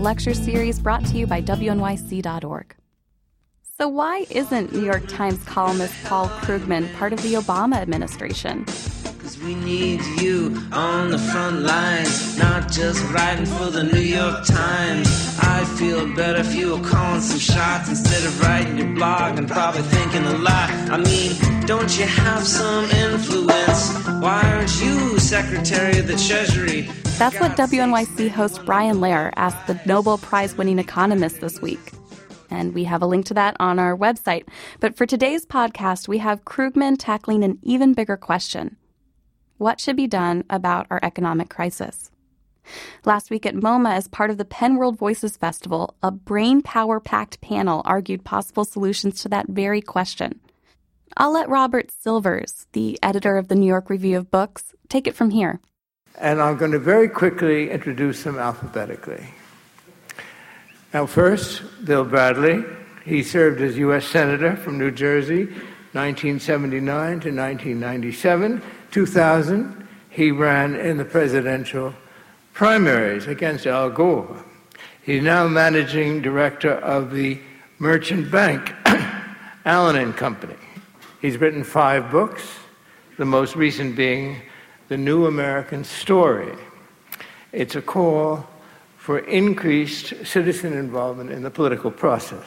lecture series brought to you by WNYC.org. So why isn't New York Times columnist Paul Krugman part of the Obama administration? We need you on the front lines, not just writing for the New York Times. I'd feel better if you were calling some shots instead of writing your blog and probably thinking a lot. I mean, don't you have some influence? Why aren't you Secretary of the Treasury? That's what WNYC host Brian Lehrer asked the Nobel Prize-winning economist this week. And we have a link to that on our website. But for today's podcast, we have Krugman tackling an even bigger question. What should be done about our economic crisis? Last week at MoMA, as part of the Penn World Voices Festival, a brain power-packed panel argued possible solutions to that very question. I'll let Robert Silvers, the editor of the New York Review of Books, take it from here. And I'm going to very quickly introduce them alphabetically. Now, first, Bill Bradley. He served as U.S. Senator from New Jersey, 1979 to 1997. 2000, he ran in the presidential primaries against Al Gore. He's now managing director of the merchant bank, Allen and Company. He's written 5 books, the most recent being The New American Story. It's a call for increased citizen involvement in the political process.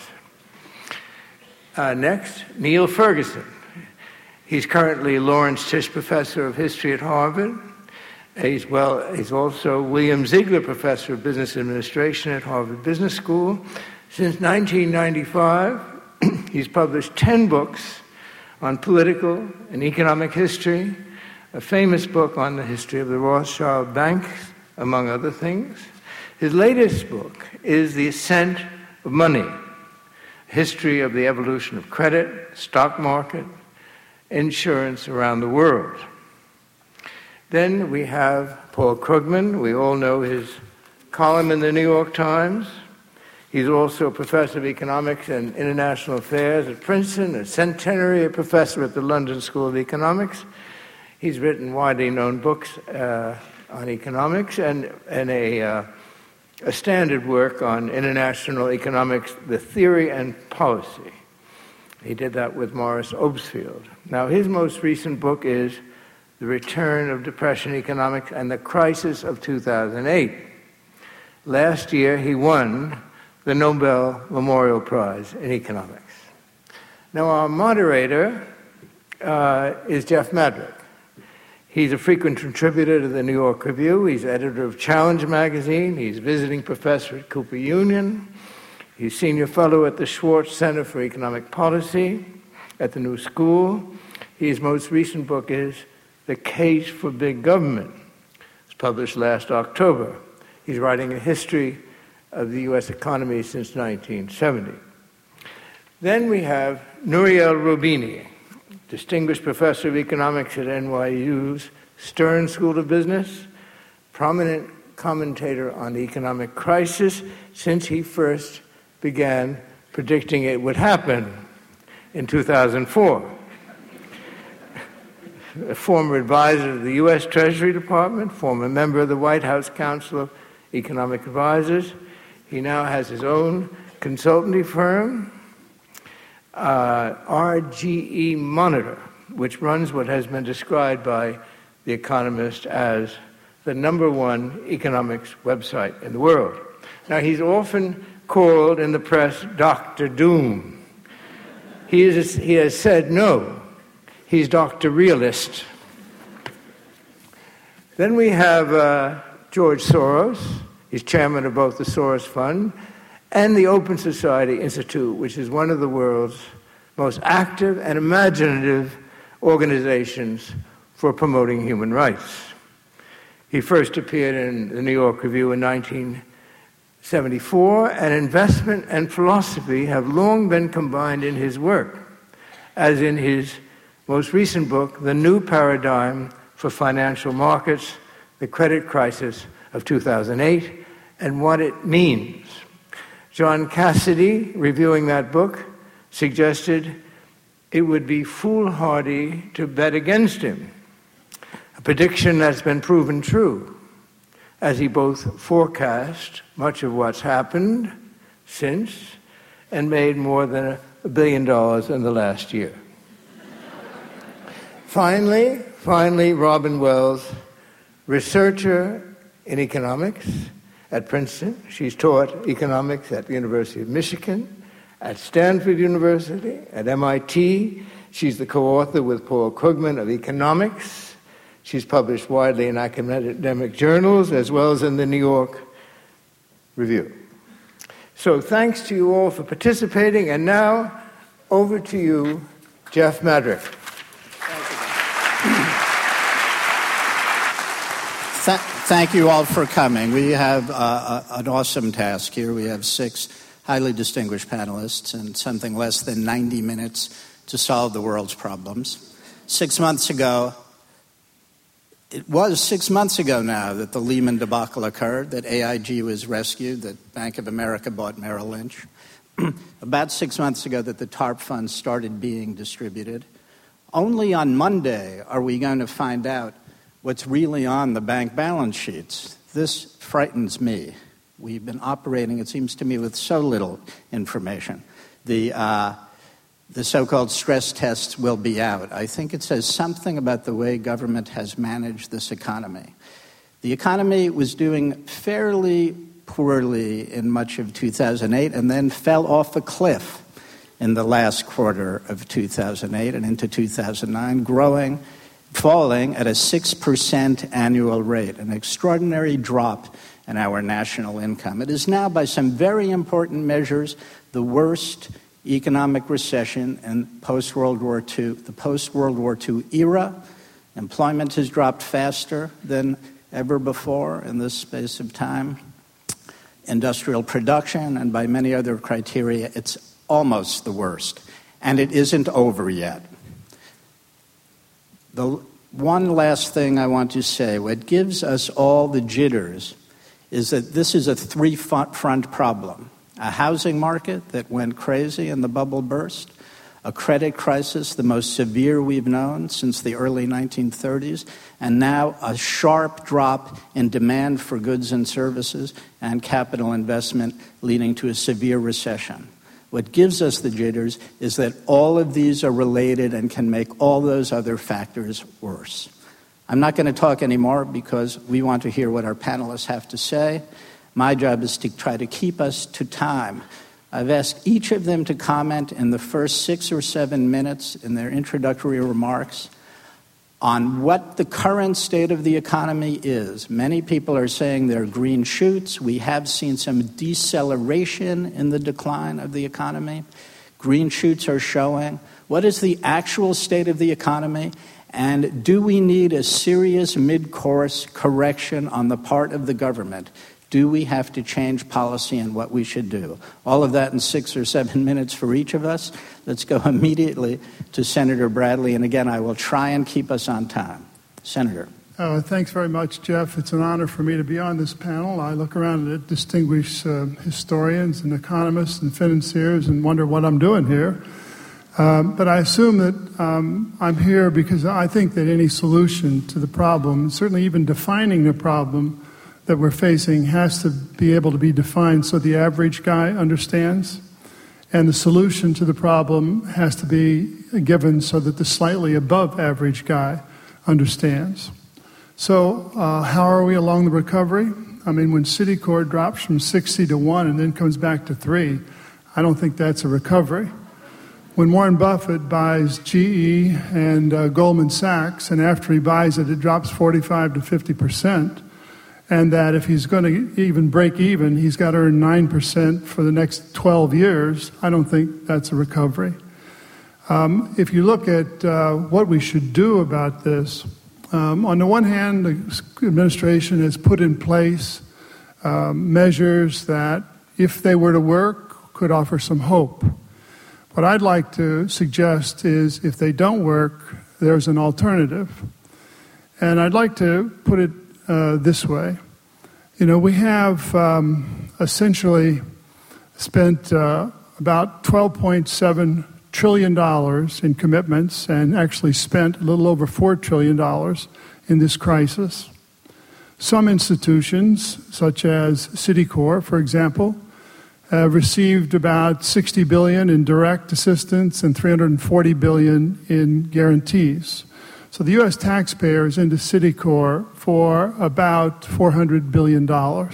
Next, Neil Ferguson. He's currently Lawrence Tisch Professor of History at Harvard. He's also William Ziegler Professor of Business Administration at Harvard Business School. Since 1995, he's published 10 books on political and economic history, a famous book on the history of the Rothschild banks, among other things. His latest book is The Ascent of Money, History of the Evolution of Credit, Stock Market, Insurance around the world. Then we have Paul Krugman. We all know his column in the New York Times. He's also a professor of economics and international affairs at Princeton, a centenary professor at the London School of Economics. He's written widely known books on economics and a standard work on international economics, the theory and policy. He did that with Morris Obstfeld. Now, his most recent book is The Return of Depression Economics and the Crisis of 2008. Last year, he won the Nobel Memorial Prize in Economics. Now, our moderator is Jeff Madrick. He's a frequent contributor to the New York Review. He's editor of Challenge magazine. He's visiting professor at Cooper Union. He's senior fellow at the Schwartz Center for Economic Policy at the New School. His most recent book is The Case for Big Government. It was published last October. He's writing a history of the U.S. economy since 1970. Then we have Nouriel Roubini, distinguished professor of economics at NYU's Stern School of Business, prominent commentator on the economic crisis since he first began predicting it would happen in 2004. A former advisor to the U.S. Treasury Department, former member of the White House Council of Economic Advisors. He now has his own consultancy firm, RGE Monitor, which runs what has been described by The Economist as the #1 economics website in the world. Now, he's often called in the press Dr. Doom. He has said no. He's Dr. Realist. Then we have George Soros. He's chairman of both the Soros Fund and the Open Society Institute, which is one of the world's most active and imaginative organizations for promoting human rights. He first appeared in the New York Review in 1974, and investment and philosophy have long been combined in his work, as in his most recent book, The New Paradigm for Financial Markets, the Credit Crisis of 2008, and What It Means. John Cassidy, reviewing that book, suggested it would be foolhardy to bet against him, a prediction that's been proven true. as he both forecast much of what's happened since and made more than $1 billion in the last year. Finally, Robin Wells, researcher in economics at Princeton. She's taught economics at the University of Michigan, at Stanford University, at MIT. She's the co-author with Paul Krugman of Economics. She's published widely in academic journals as well as in the New York Review. So thanks to you all for participating. And now, over to you, Jeff Madrick. Thank you all for coming. We have an awesome task here. We have 6 highly distinguished panelists and something less than 90 minutes to solve the world's problems. 6 months ago, it was 6 months ago now that the Lehman debacle occurred, that AIG was rescued, that Bank of America bought Merrill Lynch. About 6 months ago that the TARP funds started being distributed. Only on Monday are we going to find out what's really on the bank balance sheets. This frightens me. We've been operating, it seems to me, with so little information. The so-called stress tests will be out. I think it says something about the way government has managed this economy. The economy was doing fairly poorly in much of 2008 and then fell off a cliff in the last quarter of 2008 and into 2009, falling at a 6% annual rate, an extraordinary drop in our national income. It is now, by some very important measures, the worst economic recession in post-World War II. The post-World War II era, employment has dropped faster than ever before in this space of time. Industrial production, and by many other criteria, it's almost the worst. And it isn't over yet. The one last thing I want to say, what gives us all the jitters is that this is a three-front problem. A housing market that went crazy and the bubble burst, a credit crisis, the most severe we've known since the early 1930s, and now a sharp drop in demand for goods and services and capital investment leading to a severe recession. What gives us the jitters is that all of these are related and can make all those other factors worse. I'm not going to talk anymore because we want to hear what our panelists have to say. My job is to try to keep us to time. I've asked each of them to comment in the first 6 or 7 minutes in their introductory remarks on what the current state of the economy is. Many people are saying there are green shoots. We have seen some deceleration in the decline of the economy. Green shoots are showing. What is the actual state of the economy? And do we need a serious mid-course correction on the part of the government? Do we have to change policy and what we should do? All of that in 6 or 7 minutes for each of us. Let's go immediately to Senator Bradley. And again, I will try and keep us on time. Senator. Thanks very much, Jeff. It's an honor for me to be on this panel. I look around at distinguished historians and economists and financiers and wonder what I'm doing here. But I assume that I'm here because I think that any solution to the problem, certainly even defining the problem that we're facing, has to be able to be defined so the average guy understands. And the solution to the problem has to be given so that the slightly above average guy understands. So how are we along the recovery? I mean, when Citicorp drops from 60 to 1 and then comes back to 3, I don't think that's a recovery. When Warren Buffett buys GE and Goldman Sachs, and after he buys it, it drops 45 to 50%, and that if he's going to even break even, he's got to earn 9% for the next 12 years, I don't think that's a recovery. If you look at what we should do about this, on the one hand, the administration has put in place measures that, if they were to work, could offer some hope. What I'd like to suggest is, if they don't work, there's an alternative. And I'd like to put it this way. You know, we have essentially spent about $12.7 trillion in commitments and actually spent a little over $4 trillion in this crisis. Some institutions, such as Citicorp, for example, have received about $60 billion in direct assistance and $340 billion in guarantees. So the U.S. taxpayer is into Citicorp for about $400 billion.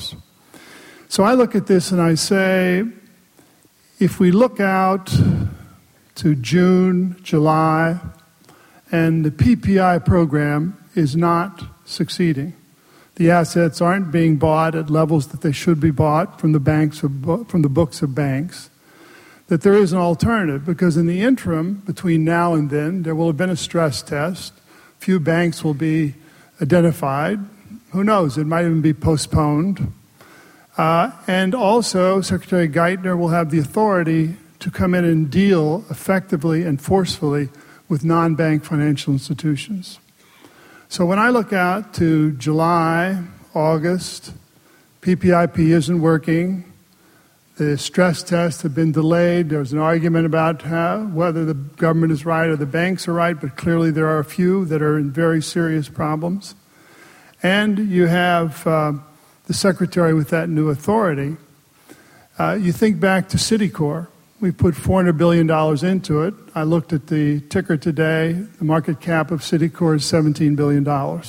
So I look at this and I say, if we look out to June, July, and the PPI program is not succeeding, the assets aren't being bought at levels that they should be bought from the banks, from the books of banks, that there is an alternative, because in the interim, between now and then, there will have been a stress test. Few banks will be identified. Who knows? It might even be postponed. And also, Secretary Geithner will have the authority to come in and deal effectively and forcefully with non-bank financial institutions. So when I look out to July, August, PPIP isn't working. The stress tests have been delayed. There's an argument about whether the government is right or the banks are right, but clearly there are a few that are in very serious problems. And you have the secretary with that new authority. You think back to Citicorp. We put $400 billion into it. I looked at the ticker today. The market cap of Citicorp is $17 billion.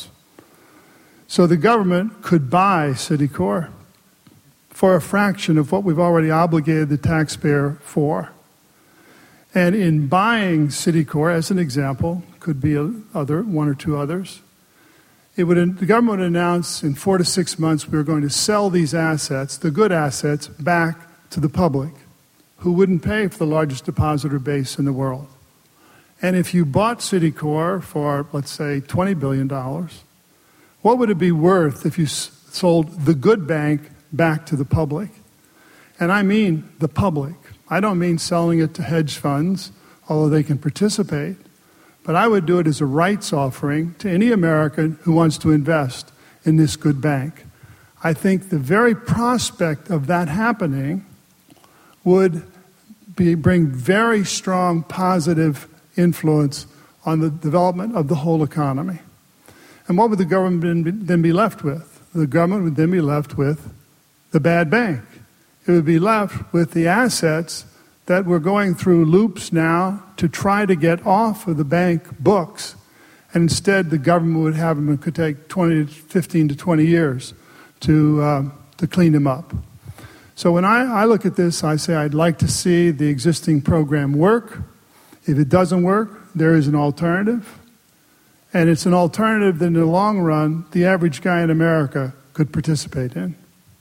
So the government could buy Citicorp for a fraction of what we've already obligated the taxpayer for. And in buying Citicorp, as an example, could be one or two others, the government would announce in 4 to 6 months we were going to sell these assets, the good assets, back to the public, who wouldn't pay for the largest depositor base in the world. And if you bought Citicorp for, let's say, $20 billion, what would it be worth if you sold the good bank back to the public? And I mean the public. I don't mean selling it to hedge funds, although they can participate. But I would do it as a rights offering to any American who wants to invest in this good bank. I think the very prospect of that happening would bring very strong positive influence on the development of the whole economy. And what would the government then be left with? The government would then be left with the bad bank. It would be left with the assets that we're going through loops now to try to get off of the bank books. And instead, the government would have them, it could take 15 to 20 years to clean them up. So when I look at this, I say I'd like to see the existing program work. If it doesn't work, there is an alternative. And it's an alternative that in the long run, the average guy in America could participate in.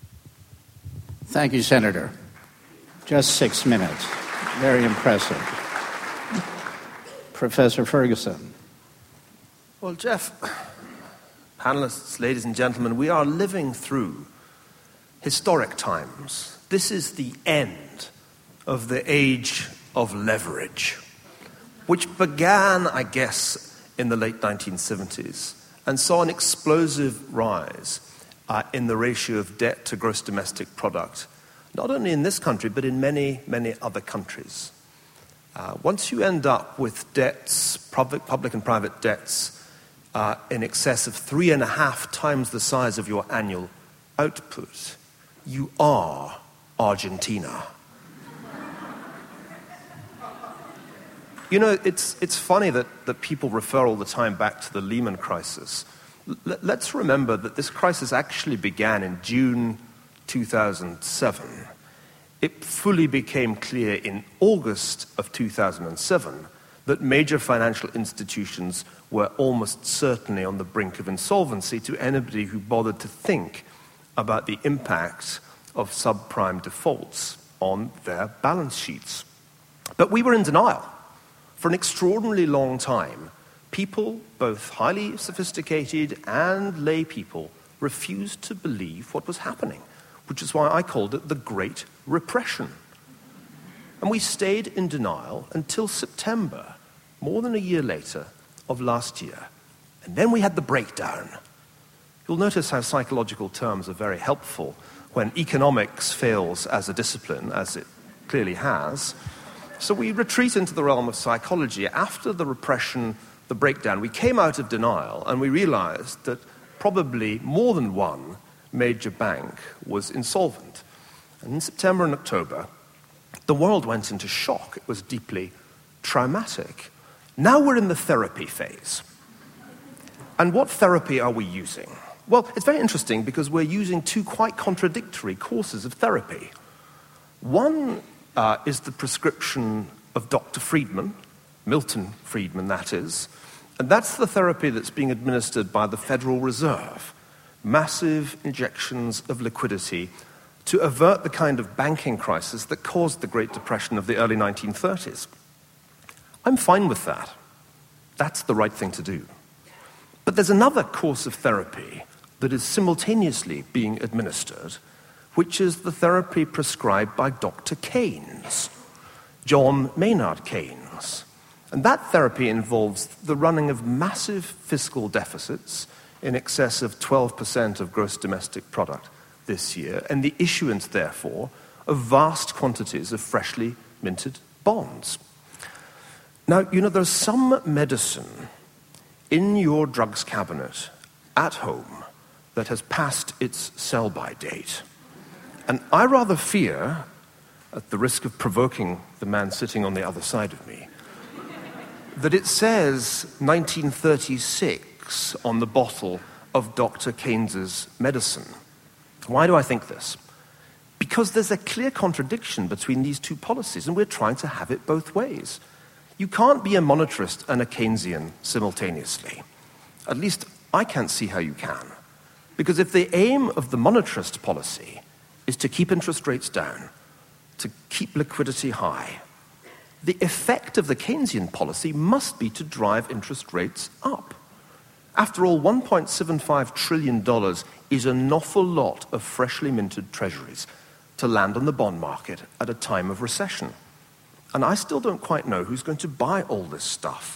Thank you, Senator. Just 6 minutes. Very impressive. Professor Ferguson. Well, Jeff, panelists, ladies and gentlemen, we are living through historic times. This is the end of the age of leverage, which began, I guess, in the late 1970s and saw an explosive rise in the ratio of debt to gross domestic product, not only in this country, but in many, many other countries. Once you end up with debts, public and private debts, in excess of 3.5 times the size of your annual output, you are Argentina. You know, it's funny that people refer all the time back to the Lehman crisis. Let's remember that this crisis actually began in June 2007. It fully became clear in August of 2007 that major financial institutions were almost certainly on the brink of insolvency to anybody who bothered to think about the impact of subprime defaults on their balance sheets. But we were in denial. For an extraordinarily long time, people, both highly sophisticated and lay people, refused to believe what was happening, which is why I called it the Great Repression. And we stayed in denial until September, more than a year later, of last year. And then we had the breakdown. You'll notice how psychological terms are very helpful when economics fails as a discipline, as it clearly has. So we retreat into the realm of psychology. After the repression, the breakdown, we came out of denial and we realized that probably more than one major bank was insolvent. And in September and October, the world went into shock. It was deeply traumatic. Now we're in the therapy phase. And what therapy are we using? Well, it's very interesting because we're using two quite contradictory courses of therapy. One is the prescription of Dr. Friedman, Milton Friedman, that is, and that's the therapy that's being administered by the Federal Reserve, massive injections of liquidity to avert the kind of banking crisis that caused the Great Depression of the early 1930s. I'm fine with that. That's the right thing to do. But there's another course of therapy that is simultaneously being administered, which is the therapy prescribed by Dr. Keynes, John Maynard Keynes. And that therapy involves the running of massive fiscal deficits in excess of 12% of gross domestic product this year, and the issuance, therefore, of vast quantities of freshly minted bonds. Now, there's some medicine in your drugs cabinet at home that has passed its sell-by date. And I rather fear, at the risk of provoking the man sitting on the other side of me, that it says 1936 on the bottle of Dr. Keynes's medicine. Why do I think this? Because there's a clear contradiction between these two policies, and we're trying to have it both ways. You can't be a monetarist and a Keynesian simultaneously. At least I can't see how you can. Because if the aim of the monetarist policy is to keep interest rates down, to keep liquidity high, the effect of the Keynesian policy must be to drive interest rates up. After all, $1.75 trillion is an awful lot of freshly minted treasuries to land on the bond market at a time of recession. And I still don't quite know who's going to buy all this stuff.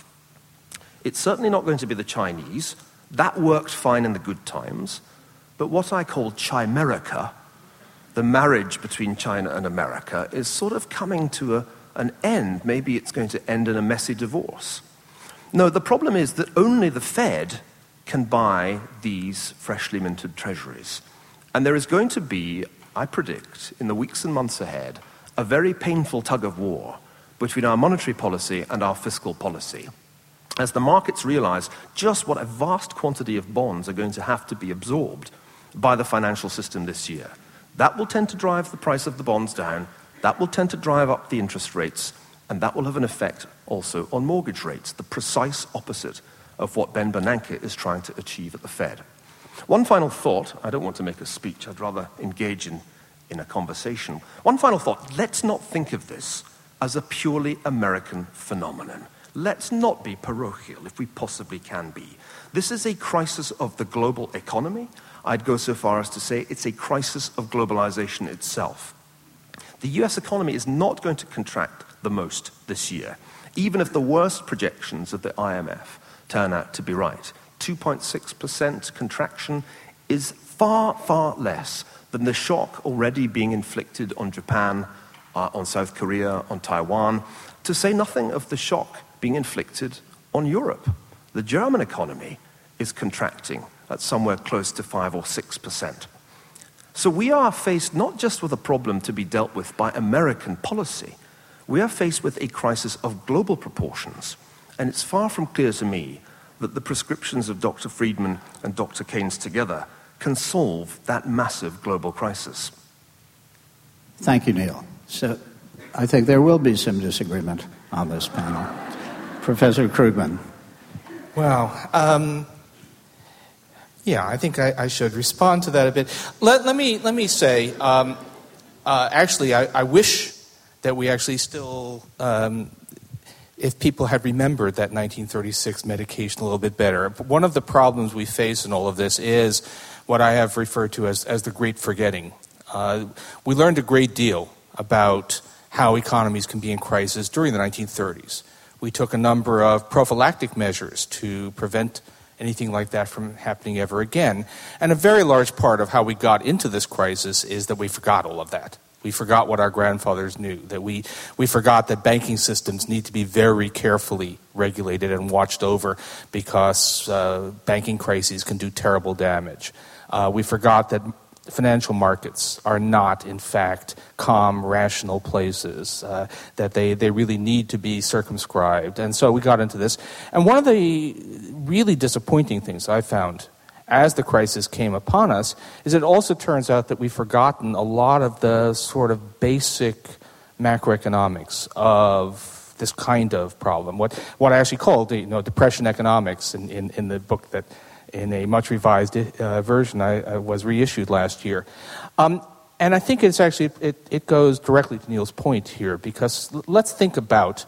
It's certainly not going to be the Chinese. That worked fine in the good times. But what I call Chimerica, the marriage between China and America, is sort of coming to an end. Maybe it's going to end in a messy divorce. No, the problem is that only the Fed can buy these freshly minted treasuries. And there is going to be, I predict, in the weeks and months ahead, a very painful tug of war between our monetary policy and our fiscal policy, as the markets realize just what a vast quantity of bonds are going to have to be absorbed by the financial system this year. That will tend to drive the price of the bonds down, that will tend to drive up the interest rates, and that will have an effect also on mortgage rates, the precise opposite of what Ben Bernanke is trying to achieve at the Fed. One final thought, I don't want to make a speech, I'd rather engage in a conversation. One final thought, let's not think of this as a purely American phenomenon. Let's not be parochial if we possibly can be. This is a crisis of the global economy. I'd go so far as to say it's a crisis of globalization itself. The US economy is not going to contract the most this year, even if the worst projections of the IMF turn out to be right. 2.6% contraction is far, far less than the shock already being inflicted on Japan, on South Korea, on Taiwan, to say nothing of the shock being inflicted on Europe. The German economy is contracting at somewhere close to 5 or 6%. So we are faced not just with a problem to be dealt with by American policy, we are faced with a crisis of global proportions. And it's far from clear to me that the prescriptions of Dr. Friedman and Dr. Keynes together can solve that massive global crisis. Thank you, Neil. So I think there will be some disagreement on this panel. Professor Krugman. Wow. I think I should respond to that a bit. Let me say, actually, I wish that we actually still, if people had remembered that 1936 medication a little bit better. One of the problems we face in all of this is what I have referred to as the great forgetting. We learned a great deal about how economies can be in crisis during the 1930s. We took a number of prophylactic measures to prevent anything like that from happening ever again. And a very large part of how we got into this crisis is that we forgot all of that. We forgot what our grandfathers knew, that we forgot that banking systems need to be very carefully regulated and watched over because banking crises can do terrible damage. We forgot that financial markets are not, in fact, calm, rational places, that they really need to be circumscribed. And so we got into this. And one of the really disappointing things I found as the crisis came upon us is it also turns out that we've forgotten a lot of the sort of basic macroeconomics of this kind of problem. What I actually called depression economics in the book that in a much revised version I was reissued last year. And I think it's actually, it goes directly to Neil's point here, because let's think about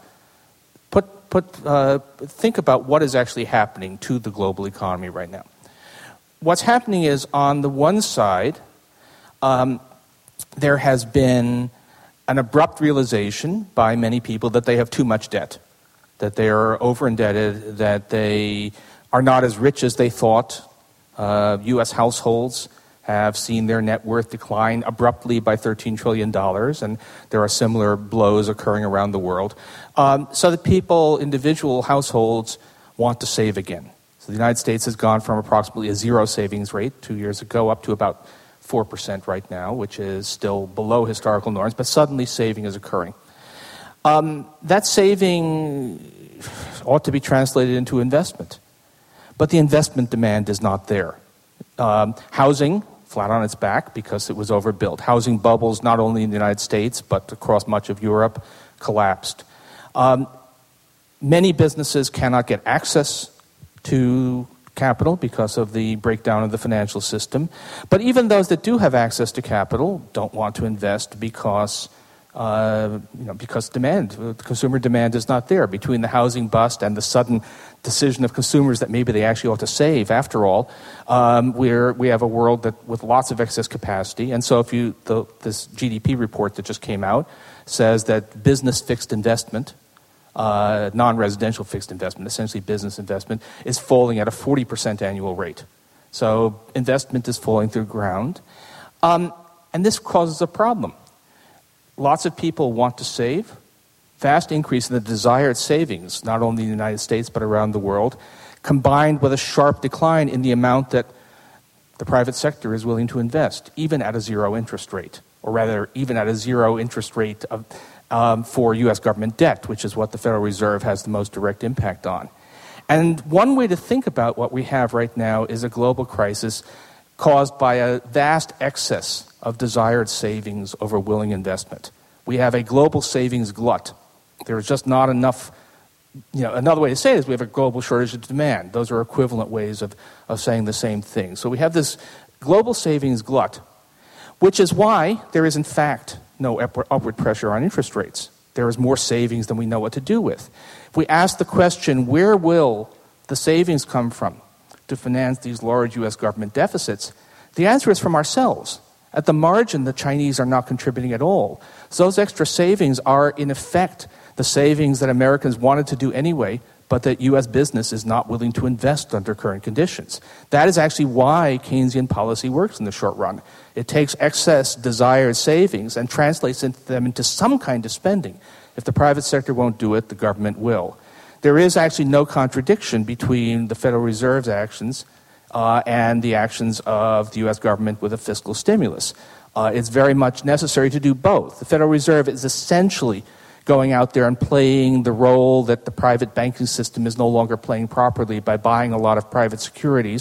think about what is actually happening to the global economy right now. What's happening is, on the one side, there has been an abrupt realization by many people that they have too much debt, that they are over-indebted, that they are not as rich as they thought. U.S. households have seen their net worth decline abruptly by $13 trillion, and there are similar blows occurring around the world. So that people, individual households, want to save again. So the United States has gone from approximately a zero savings rate 2 years ago up to about 4% right now, which is still below historical norms, but suddenly saving is occurring. That saving ought to be translated into investment, but the investment demand is not there. Housing, flat on its back because it was overbuilt. Housing bubbles, not only in the United States, but across much of Europe, collapsed. Many businesses cannot get access to capital because of the breakdown of the financial system. But even those that do have access to capital don't want to invest because consumer demand is not there. Between the housing bust and the sudden decision of consumers that maybe they actually ought to save, after all, we have a world that with lots of excess capacity. And so this GDP report that just came out says that business fixed investment, non-residential fixed investment, essentially business investment, is falling at a 40% annual rate. So investment is falling through the ground. And this causes a problem. Lots of people want to save. Vast increase in the desired savings, not only in the United States but around the world, combined with a sharp decline in the amount that the private sector is willing to invest, even at a zero interest rate, or rather, even at a zero interest rate for U.S. government debt, which is what the Federal Reserve has the most direct impact on. And one way to think about what we have right now is a global crisis caused by a vast excess of desired savings over willing investment. We have a global savings glut. There's just not enough. Another way to say it is we have a global shortage of demand. Those are equivalent ways of saying the same thing. So we have this global savings glut, which is why there is, in fact, no upward pressure on interest rates. There is more savings than we know what to do with. If we ask the question, where will the savings come from to finance these large U.S. government deficits, the answer is from ourselves. At the margin, the Chinese are not contributing at all. So those extra savings are, in effect, the savings that Americans wanted to do anyway, but that U.S. business is not willing to invest under current conditions. That is actually why Keynesian policy works in the short run. It takes excess desired savings and translates them into some kind of spending. If the private sector won't do it, the government will. There is actually no contradiction between the Federal Reserve's actions and the actions of the U.S. government with a fiscal stimulus. It's very much necessary to do both. The Federal Reserve is essentially going out there and playing the role that the private banking system is no longer playing properly by buying a lot of private securities.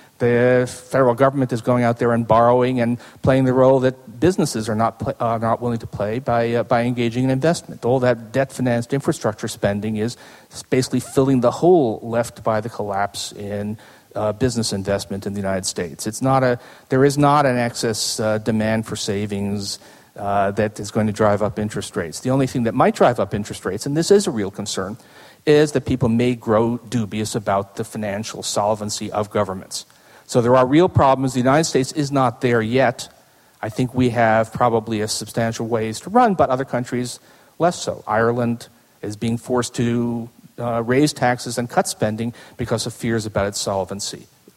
The federal government is going out there and borrowing and playing the role that businesses are not willing to play by engaging in investment. All that debt-financed infrastructure spending is basically filling the hole left by the collapse in business investment in the United States. There is not an excess demand for savings that is going to drive up interest rates. The only thing that might drive up interest rates, and this is a real concern, is that people may grow dubious about the financial solvency of governments. So there are real problems. The United States is not there yet. I think we have probably a substantial ways to run, but other countries less so. Ireland is being forced to raise taxes and cut spending because of fears about its solvency.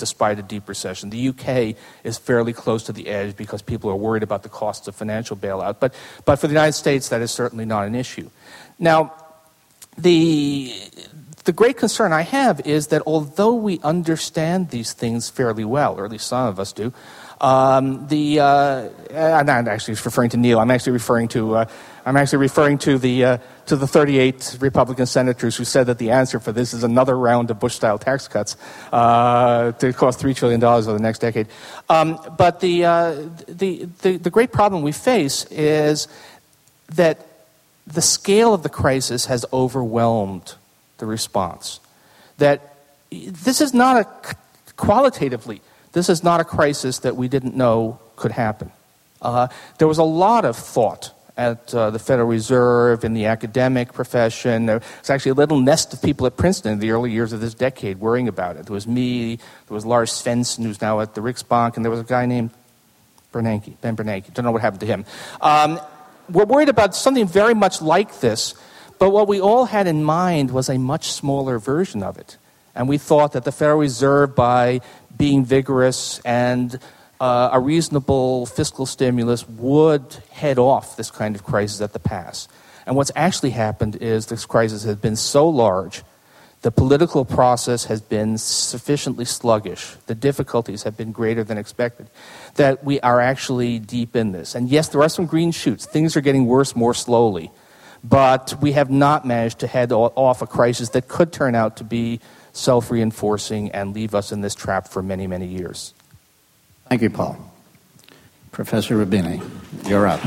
despite a deep recession. The UK is fairly close to the edge because people are worried about the costs of financial bailout. But for the United States, that is certainly not an issue. Now, the great concern I have is that although we understand these things fairly well, or at least some of us do, I'm not actually referring to Neil. I'm actually referring to the 38 Republican senators who said that the answer for this is another round of Bush-style tax cuts to cost $3 trillion over the next decade. But the great problem we face is that the scale of the crisis has overwhelmed the response. That this is not qualitatively, this is not a crisis that we didn't know could happen. There was a lot of thought at the Federal Reserve, in the academic profession. There was actually a little nest of people at Princeton in the early years of this decade worrying about it. There was me, there was Lars Svensson, who's now at the Riksbank, and there was a guy named Ben Bernanke. Don't know what happened to him. We're worried about something very much like this, but what we all had in mind was a much smaller version of it. And we thought that the Federal Reserve, by being vigorous and a reasonable fiscal stimulus, would head off this kind of crisis at the pass. And what's actually happened is this crisis has been so large, the political process has been sufficiently sluggish, the difficulties have been greater than expected, that we are actually deep in this. And yes, there are some green shoots. Things are getting worse more slowly. But we have not managed to head off a crisis that could turn out to be self-reinforcing and leave us in this trap for many, many years. Thank you, Paul. Professor Rubini, you're up.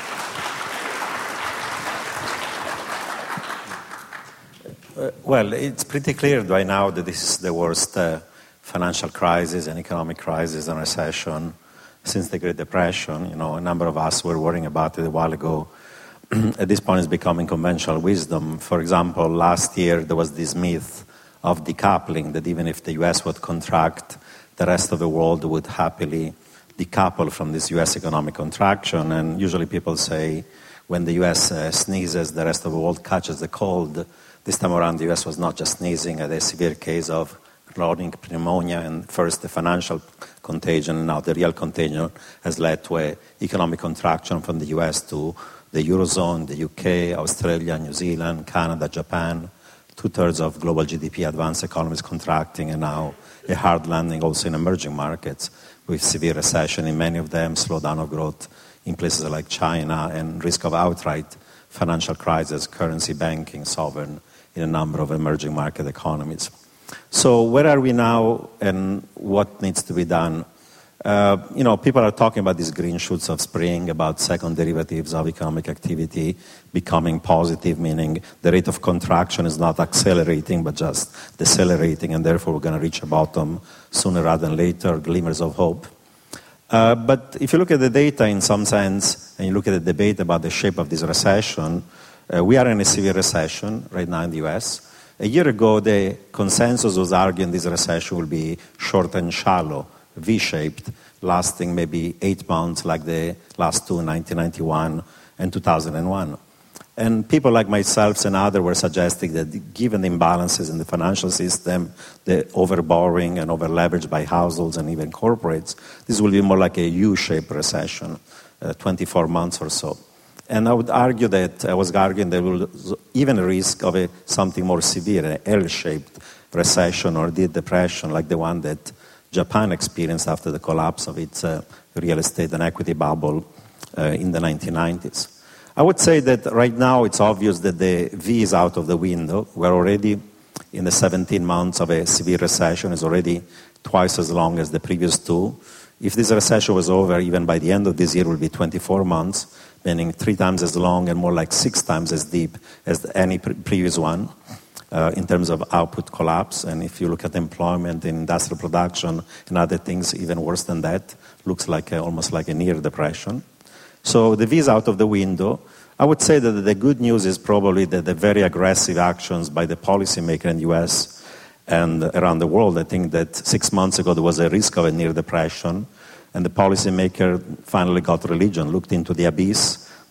Well, it's pretty clear by now that this is the worst financial crisis and economic crisis and recession since the Great Depression. You know, a number of us were worrying about it a while ago. At this point, it's becoming conventional wisdom. For example, last year there was this myth of decoupling, that even if the U.S. would contract, the rest of the world would happily decouple from this U.S. economic contraction. And usually people say when the U.S. sneezes, the rest of the world catches the cold. This time around, the U.S. was not just sneezing at a severe case of chronic pneumonia, and first the financial contagion, and now the real contagion has led to an economic contraction from the U.S. to the Eurozone, the UK, Australia, New Zealand, Canada, Japan. 2/3 of global GDP advanced economies contracting, and now a hard landing also in emerging markets with severe recession in many of them, slowdown of growth in places like China, and risk of outright financial crisis, currency, banking, sovereign in a number of emerging market economies. So where are we now and what needs to be done? People are talking about these green shoots of spring, about second derivatives of economic activity becoming positive, meaning the rate of contraction is not accelerating but just decelerating, and therefore we're going to reach a bottom sooner rather than later, glimmers of hope. But if you look at the data in some sense, and you look at the debate about the shape of this recession, we are in a severe recession right now in the US. A year ago, the consensus was arguing this recession will be short and shallow, V-shaped, lasting maybe 8 months like the last two, 1991 and 2001. And people like myself and others were suggesting that given the imbalances in the financial system, the overborrowing and over-leverage by households and even corporates, this will be more like a U-shaped recession, 24 months or so. And I was arguing there was even a risk of something more severe, an L-shaped recession or deep depression like the one that Japan experienced after the collapse of its real estate and equity bubble in the 1990s. I would say that right now it's obvious that the V is out of the window. We're already in the 17 months of a severe recession. It's already twice as long as the previous two. If this recession was over, even by the end of this year, it will be 24 months, meaning 3 times as long and more like 6 times as deep as any previous one. In terms of output collapse, and if you look at employment in industrial production and other things, even worse than that, looks like almost like a near depression. So the V is out of the window. I would say that the good news is probably that the very aggressive actions by the policymaker in the US and around the world. I think that 6 months ago there was a risk of a near depression, and the policymaker finally got religion, looked into the abyss.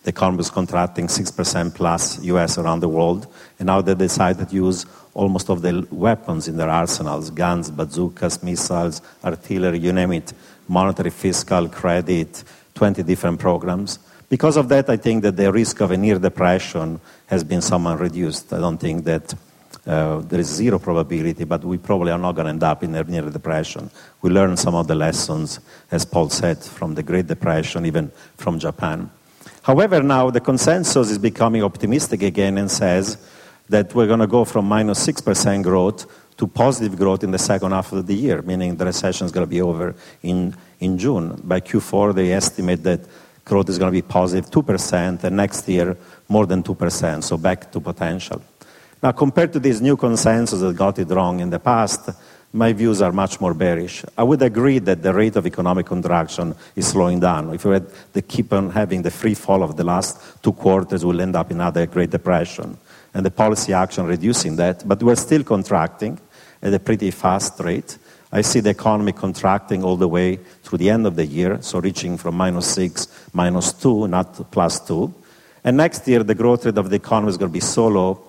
the economy was contracting 6% plus US around the world, and now they decided to use almost of the weapons in their arsenals, guns, bazookas, missiles, artillery, you name it, monetary, fiscal, credit, 20 different programs. Because of that, I think that the risk of a near depression has been somewhat reduced. I don't think that there is zero probability, but we probably are not going to end up in a near depression. We learned some of the lessons, as Paul said, from the Great Depression, even from Japan. However, now the consensus is becoming optimistic again and says that we're going to go from minus 6% growth to positive growth in the second half of the year, meaning the recession is going to be over in June. By Q4, they estimate that growth is going to be positive 2%, and next year more than 2%, so back to potential. Now, compared to this new consensus that got it wrong in the past, my views are much more bearish. I would agree that the rate of economic contraction is slowing down. If we had to keep on having the free fall of the last 2 quarters, we'll end up in another Great Depression, and the policy action reducing that. But we're still contracting at a pretty fast rate. I see the economy contracting all the way through the end of the year, so reaching from -6, -2, not +2. And next year, the growth rate of the economy is going to be so low,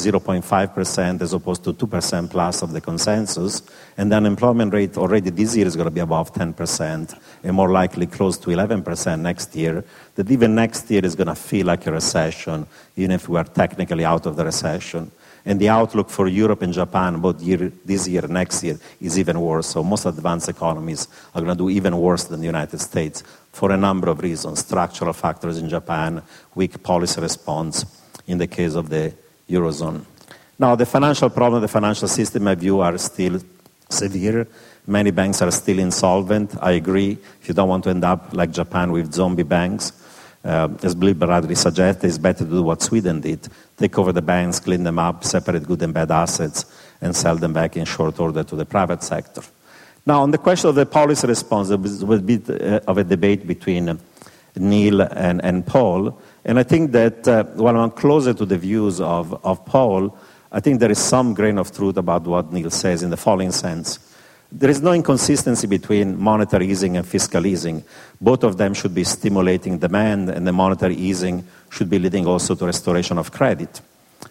0.5% as opposed to 2% plus of the consensus. And the unemployment rate already this year is going to be above 10% and more likely close to 11% next year. That even next year is going to feel like a recession, even if we are technically out of the recession. And the outlook for Europe and Japan, both this year and next year, is even worse. So most advanced economies are going to do even worse than the United States for a number of reasons. Structural factors in Japan, weak policy response in the case of the Eurozone. Now, the financial problem, the financial system, in my view, are still severe. Many banks are still insolvent. I agree. If you don't want to end up like Japan with zombie banks, as Bill Bradley suggested, it's better to do what Sweden did. Take over the banks, clean them up, separate good and bad assets, and sell them back in short order to the private sector. Now, on the question of the policy response, there was a bit of a debate between Neil and Paul. And I think that while I'm closer to the views of Paul, I think there is some grain of truth about what Neil says in the following sense. There is no inconsistency between monetary easing and fiscal easing. Both of them should be stimulating demand, and the monetary easing should be leading also to restoration of credit.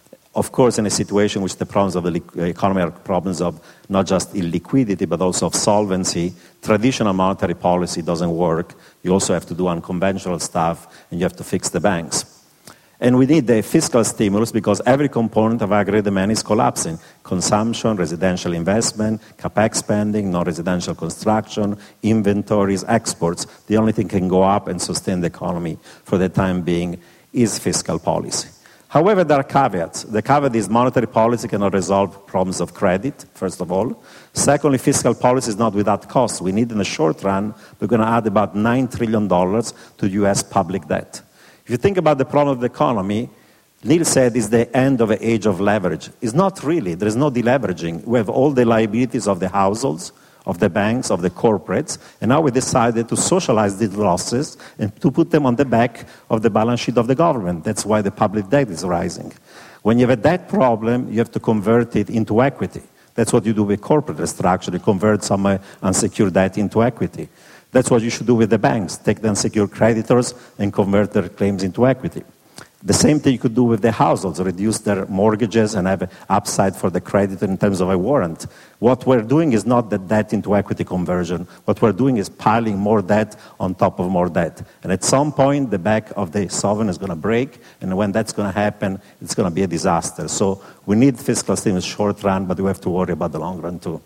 Of course, in a situation in which the problems of the economy are problems of not just illiquidity, but also of solvency, traditional monetary policy doesn't work. You also have to do unconventional stuff, and you have to fix the banks. And we need the fiscal stimulus because every component of aggregate demand is collapsing. Consumption, residential investment, capex spending, non-residential construction, inventories, exports. The only thing can go up and sustain the economy for the time being is fiscal policy. However, there are caveats. The caveat is monetary policy cannot resolve problems of credit, first of all. Secondly, fiscal policy is not without cost. We need in the short run, we're going to add about $9 trillion to U.S. public debt. If you think about the problem of the economy, Neil said it's the end of the age of leverage. It's not really. There is no deleveraging. We have all the liabilities of the households, of the banks, of the corporates, and now we decided to socialize these losses and to put them on the back of the balance sheet of the government. That's why the public debt is rising. When you have a debt problem, you have to convert it into equity. That's what you do with corporate restructuring. You convert some unsecured debt into equity. That's what you should do with the banks. Take the unsecured creditors and convert their claims into equity. The same thing you could do with the households, reduce their mortgages and have an upside for the creditor in terms of a warrant. What we're doing is not the debt into equity conversion. What we're doing is piling more debt on top of more debt. And at some point, the back of the sovereign is going to break, and when that's going to happen, it's going to be a disaster. So we need fiscal stimulus short run, but we have to worry about the long run too.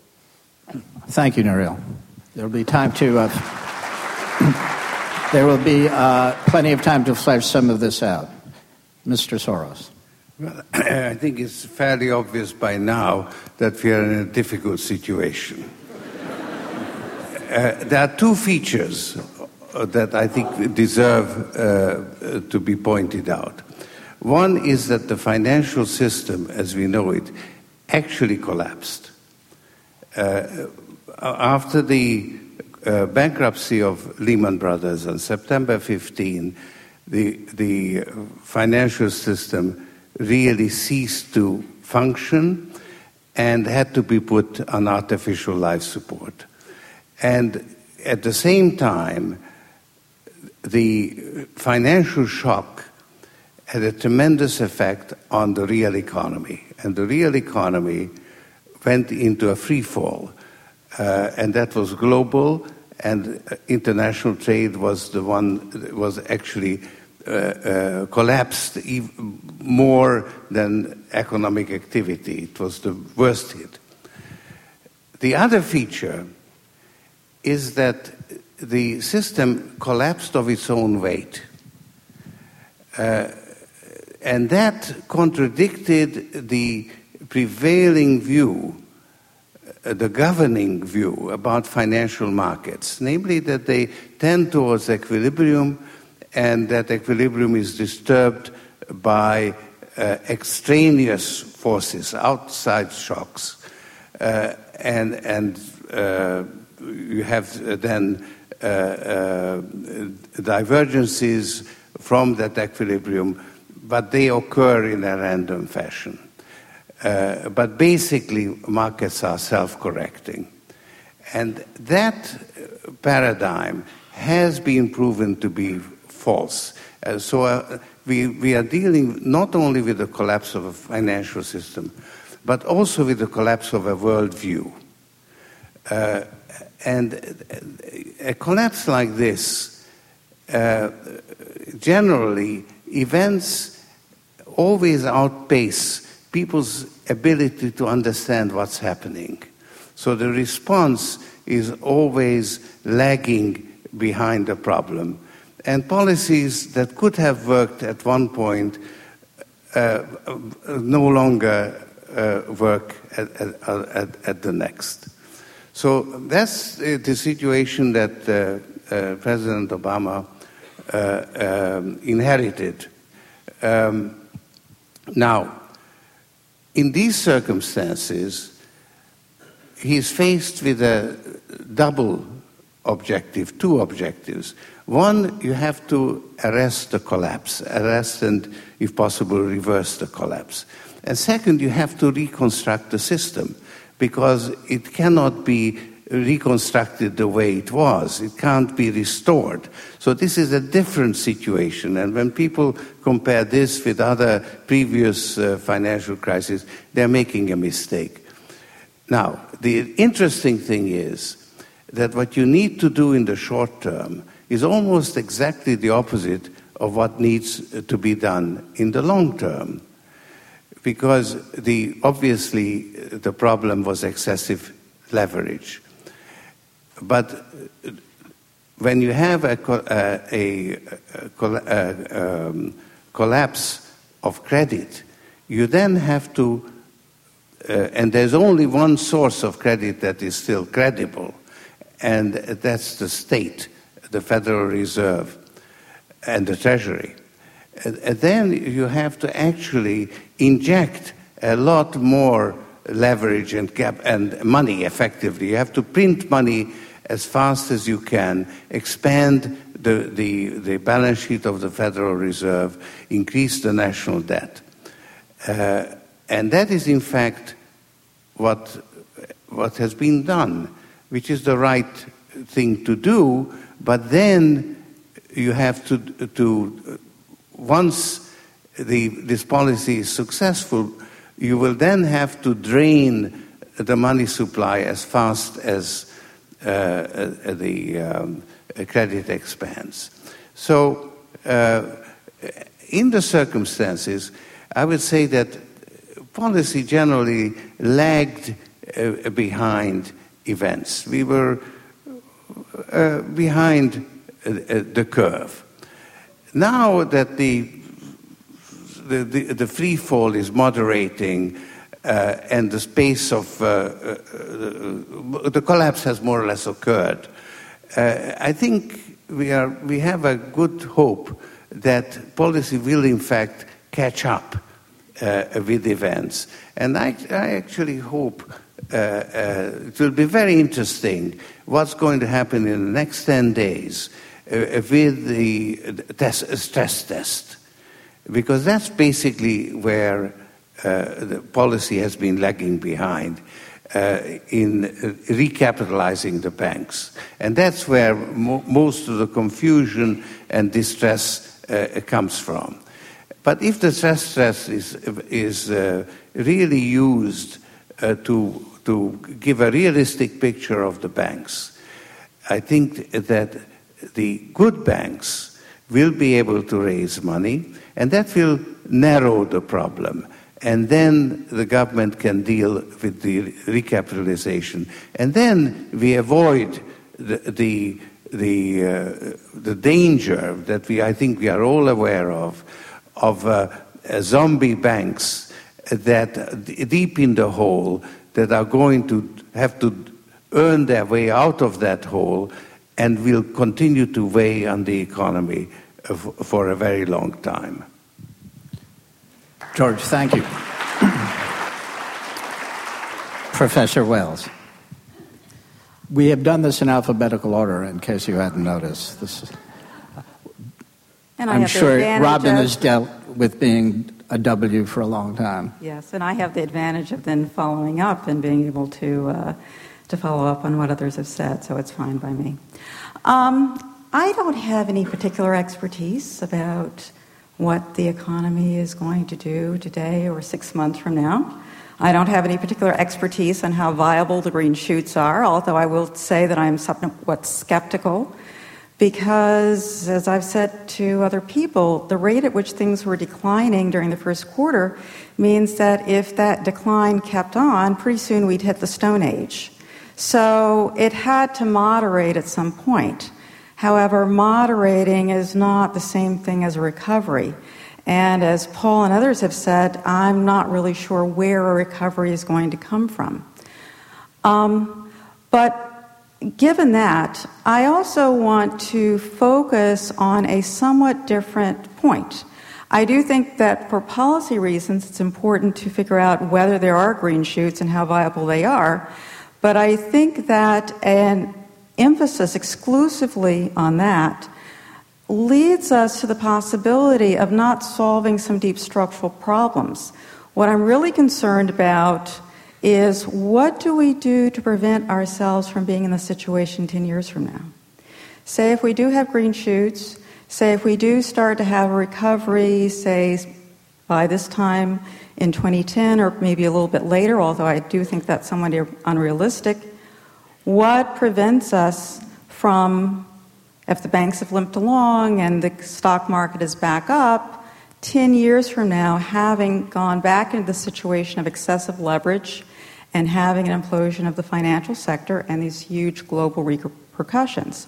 Thank you, Nouriel. There will be time to there will be plenty of time to flesh some of this out. Mr. Soros. Well, I think it's fairly obvious by now that we are in a difficult situation. There are two features that I think deserve to be pointed out. One is that the financial system, as we know it, actually collapsed. After the bankruptcy of Lehman Brothers on September 15, the financial system really ceased to function and had to be put on artificial life support. And at the same time, the financial shock had a tremendous effect on the real economy. And the real economy went into a free fall. And that was global, and international trade was the one that was actually collapsed more than economic activity. It was the worst hit. The other feature is that the system collapsed of its own weight. And that contradicted the prevailing view, the governing view about financial markets, namely that they tend towards equilibrium, and that equilibrium is disturbed by extraneous forces, outside shocks. And you have then divergences from that equilibrium, but they occur in a random fashion. But basically, markets are self-correcting. And that paradigm has been proven to be false. So we are dealing not only with the collapse of a financial system, but also with the collapse of a worldview. And a collapse like this, generally, events always outpace people's ability to understand what's happening. So the response is always lagging behind the problem. And policies that could have worked at one point no longer work at the next. So that's the situation that President Obama inherited. Now, in these circumstances, he's faced with a double objective, two objectives. One, you have to arrest the collapse, arrest and, if possible, reverse the collapse. And second, you have to reconstruct the system, because it cannot be reconstructed the way it was. It can't be restored. So this is a different situation. And when people compare this with other previous financial crises, they're making a mistake. Now, the interesting thing is that what you need to do in the short term is almost exactly the opposite of what needs to be done in the long term. Because obviously the problem was excessive leverage. But when you have a collapse of credit, you then have to, and there's only one source of credit that is still credible, and that's the state, the Federal Reserve, and the Treasury. And then you have to actually inject a lot more leverage and money effectively. You have to print money as fast as you can, expand the balance sheet of the Federal Reserve, increase the national debt. And that is, in fact, what has been done, which is the right thing to do, but then you have to once this policy is successful, you will then have to drain the money supply as fast as the credit expands. So in the circumstances, I would say that policy generally lagged behind events. We were behind the curve. Now that the free fall is moderating and the space of the collapse has more or less occurred, I think we have a good hope that policy will in fact catch up with events. And I actually hope it will be very interesting what's going to happen in the next 10 days with the stress test, because that's basically where the policy has been lagging behind in recapitalizing the banks. And that's where most of the confusion and distress comes from. But if the stress test is really used to give a realistic picture of the banks, I think that the good banks will be able to raise money, and that will narrow the problem. And then the government can deal with the recapitalization. And then we avoid the danger that I think we are all aware of zombie banks that deep in the hole that are going to have to earn their way out of that hole and will continue to weigh on the economy for a very long time. George, thank you. Professor Wells. We have done this in alphabetical order, in case you hadn't noticed. I'm sure Robin has dealt with being a W for a long time. Yes, and I have the advantage of then following up and being able to follow up on what others have said, so it's fine by me. I don't have any particular expertise about what the economy is going to do today or 6 months from now. I don't have any particular expertise on how viable the green shoots are, although I will say that I'm somewhat skeptical because, as I've said to other people, the rate at which things were declining during the first quarter means that if that decline kept on, pretty soon we'd hit the Stone Age. So it had to moderate at some point. However, moderating is not the same thing as a recovery. And as Paul and others have said, I'm not really sure where a recovery is going to come from. But given that, I also want to focus on a somewhat different point. I do think that for policy reasons, it's important to figure out whether there are green shoots and how viable they are. But I think that an emphasis exclusively on that leads us to the possibility of not solving some deep structural problems. What I'm really concerned about is what do we do to prevent ourselves from being in the situation 10 years from now? Say if we do have green shoots, say if we do start to have a recovery, say by this time in 2010 or maybe a little bit later, although I do think that's somewhat unrealistic, what prevents us from, if the banks have limped along and the stock market is back up, 10 years from now, having gone back into the situation of excessive leverage and having an implosion of the financial sector and these huge global repercussions?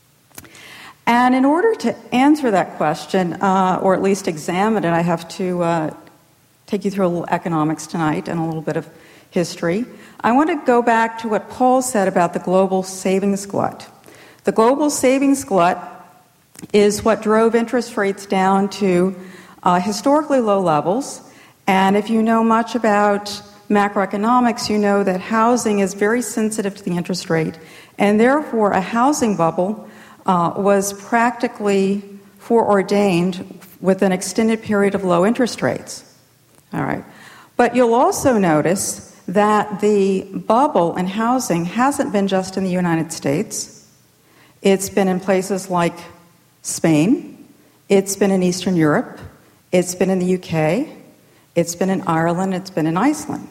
And in order to answer that question, or at least examine it, I have to take you through a little economics tonight and a little bit of history. I want to go back to what Paul said about the global savings glut. The global savings glut is what drove interest rates down to historically low levels. And if you know much about macroeconomics, you know that housing is very sensitive to the interest rate. And therefore, a housing bubble was practically foreordained with an extended period of low interest rates. All right. But you'll also notice that the bubble in housing hasn't been just in the United States. It's been in places like Spain. It's been in Eastern Europe. It's been in the UK. It's been in Ireland. It's been in Iceland.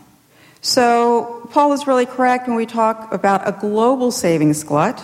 So Paul is really correct when we talk about a global savings glut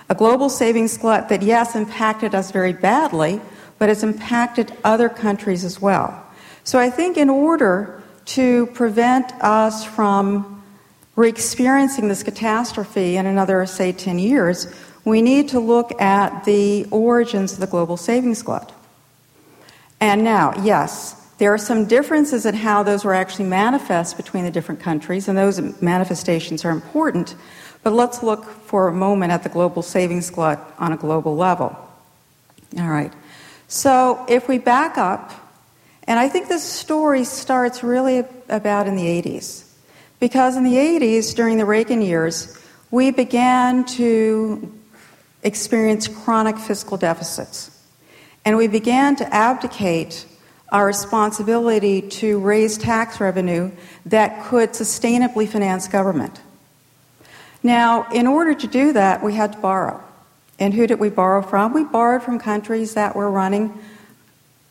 that, yes, impacted us very badly, but it's impacted other countries as well. So I think in order to prevent us from re-experiencing this catastrophe in another, say, 10 years, we need to look at the origins of the global savings glut. And now, yes, there are some differences in how those were actually manifest between the different countries, and those manifestations are important, but let's look for a moment at the global savings glut on a global level. All right. So if we back up, and I think this story starts really about in the 80s. Because in the 80s, during the Reagan years, we began to experience chronic fiscal deficits. And we began to abdicate our responsibility to raise tax revenue that could sustainably finance government. Now, in order to do that, we had to borrow. And who did we borrow from? We borrowed from countries that were running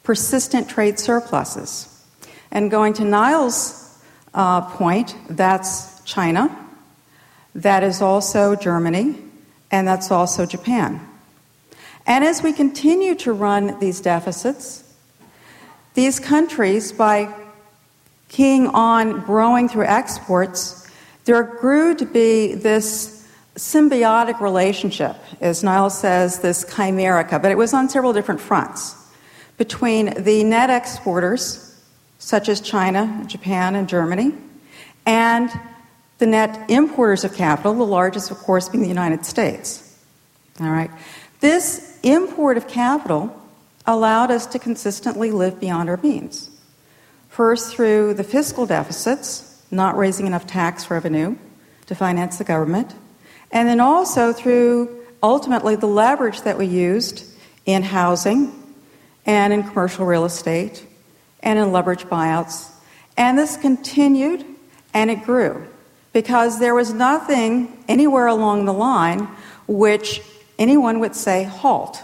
persistent trade surpluses. And going to Niall's point, that's China, that is also Germany, and that's also Japan. And as we continue to run these deficits, these countries, by keying on growing through exports, there grew to be this symbiotic relationship, as Niall says, this chimerica, but it was on several different fronts, between the net exporters, such as China, Japan, and Germany, and the net importers of capital, the largest, of course, being the United States. All right. This import of capital allowed us to consistently live beyond our means. First, through the fiscal deficits, not raising enough tax revenue to finance the government, and then also through, ultimately, the leverage that we used in housing and in commercial real estate and in leverage buyouts. And this continued, and it grew, because there was nothing anywhere along the line which anyone would say, halt.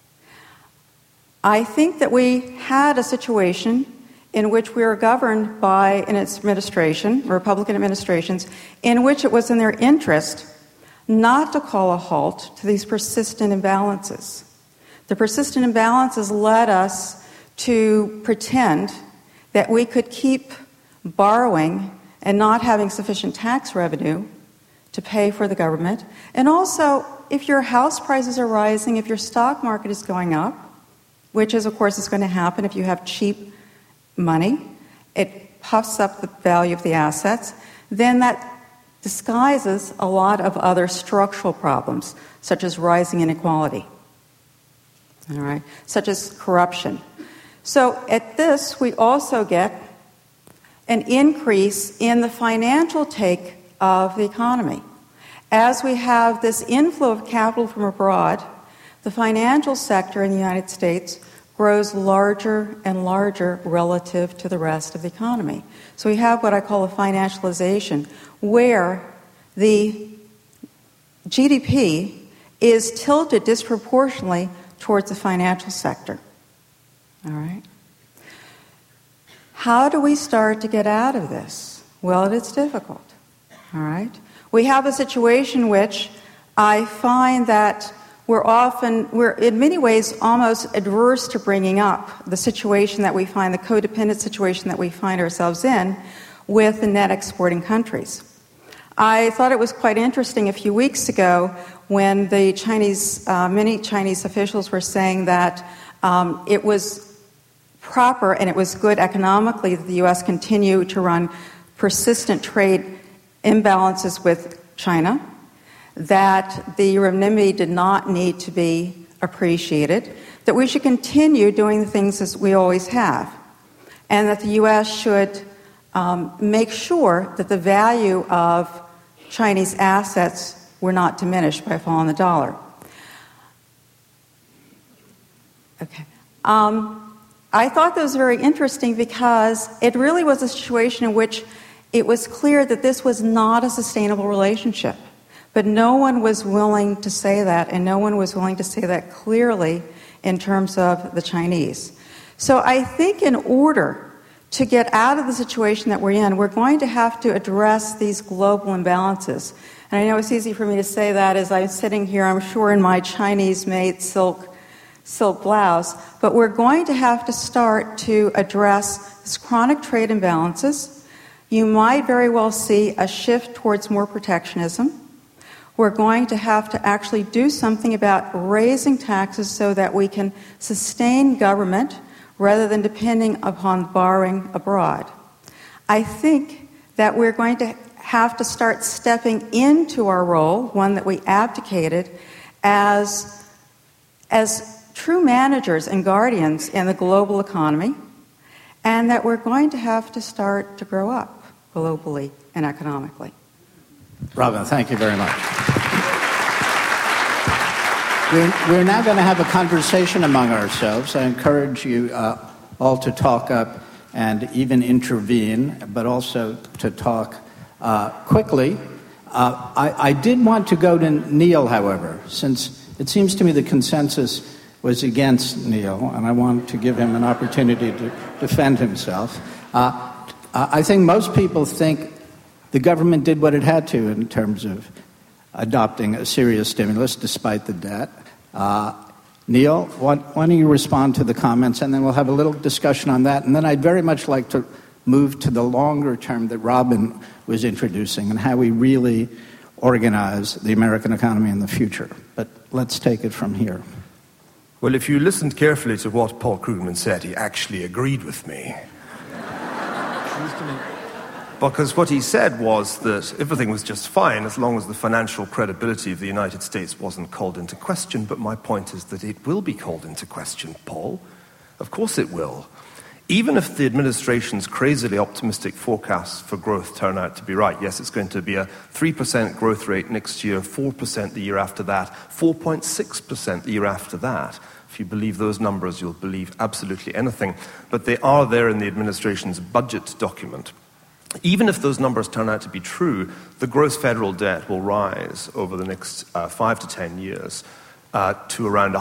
I think that we had a situation in which we were governed by an administration, Republican administrations, in which it was in their interest not to call a halt to these persistent imbalances. The persistent imbalances led us to pretend that we could keep borrowing and not having sufficient tax revenue to pay for the government. And also, if your house prices are rising, if your stock market is going up, which is, of course, is going to happen if you have cheap money, it puffs up the value of the assets, then that disguises a lot of other structural problems, such as rising inequality, all right, such as corruption. So at this, we also get an increase in the financial take of the economy. As we have this inflow of capital from abroad, the financial sector in the United States grows larger and larger relative to the rest of the economy. So we have what I call a financialization, where the GDP is tilted disproportionately towards the financial sector. All right? How do we start to get out of this? Well, it's difficult. All right? We have a situation which I find that we're in many ways almost adverse to bringing up the situation that we find, the codependent situation that we find ourselves in with the net exporting countries. I thought it was quite interesting a few weeks ago when the Chinese, many Chinese officials were saying that it was proper and it was good economically that the U.S. continue to run persistent trade imbalances with China, that the renminbi did not need to be appreciated, that we should continue doing the things as we always have, and that the U.S. should make sure that the value of Chinese assets were not diminished by a fall in the dollar. Okay. I thought that was very interesting because it really was a situation in which it was clear that this was not a sustainable relationship. But no one was willing to say that, and no one was willing to say that clearly in terms of the Chinese. So I think in order to get out of the situation that we're in, we're going to have to address these global imbalances. And I know it's easy for me to say that as I'm sitting here, I'm sure, in my Chinese-made silk blouse, but we're going to have to start to address this chronic trade imbalances. You might very well see a shift towards more protectionism. We're going to have to actually do something about raising taxes so that we can sustain government rather than depending upon borrowing abroad. I think that we're going to have to start stepping into our role, one that we abdicated, as true managers and guardians in the global economy, and that we're going to have to start to grow up globally and economically. Robin, thank you very much. We're now going to have a conversation among ourselves. I encourage you all to talk up and even intervene, but also to talk quickly. I did want to go to Neil, however, since it seems to me the consensus was against Neil, and I want to give him an opportunity to defend himself. I think most people think the government did what it had to in terms of adopting a serious stimulus despite the debt. Neil, why don't you respond to the comments, and then we'll have a little discussion on that. And then I'd very much like to move to the longer term that Robin was introducing and how we really organize the American economy in the future. But let's take it from here. Well, if you listened carefully to what Paul Krugman said, he actually agreed with me. Because what he said was that everything was just fine as long as the financial credibility of the United States wasn't called into question. But my point is that it will be called into question, Paul. Of course it will. Even if the administration's crazily optimistic forecasts for growth turn out to be right, yes, it's going to be a 3% growth rate next year, 4% the year after that, 4.6% the year after that. If you believe those numbers, you'll believe absolutely anything. But they are there in the administration's budget document. Even if those numbers turn out to be true, the gross federal debt will rise over the next 5 to 10 years to around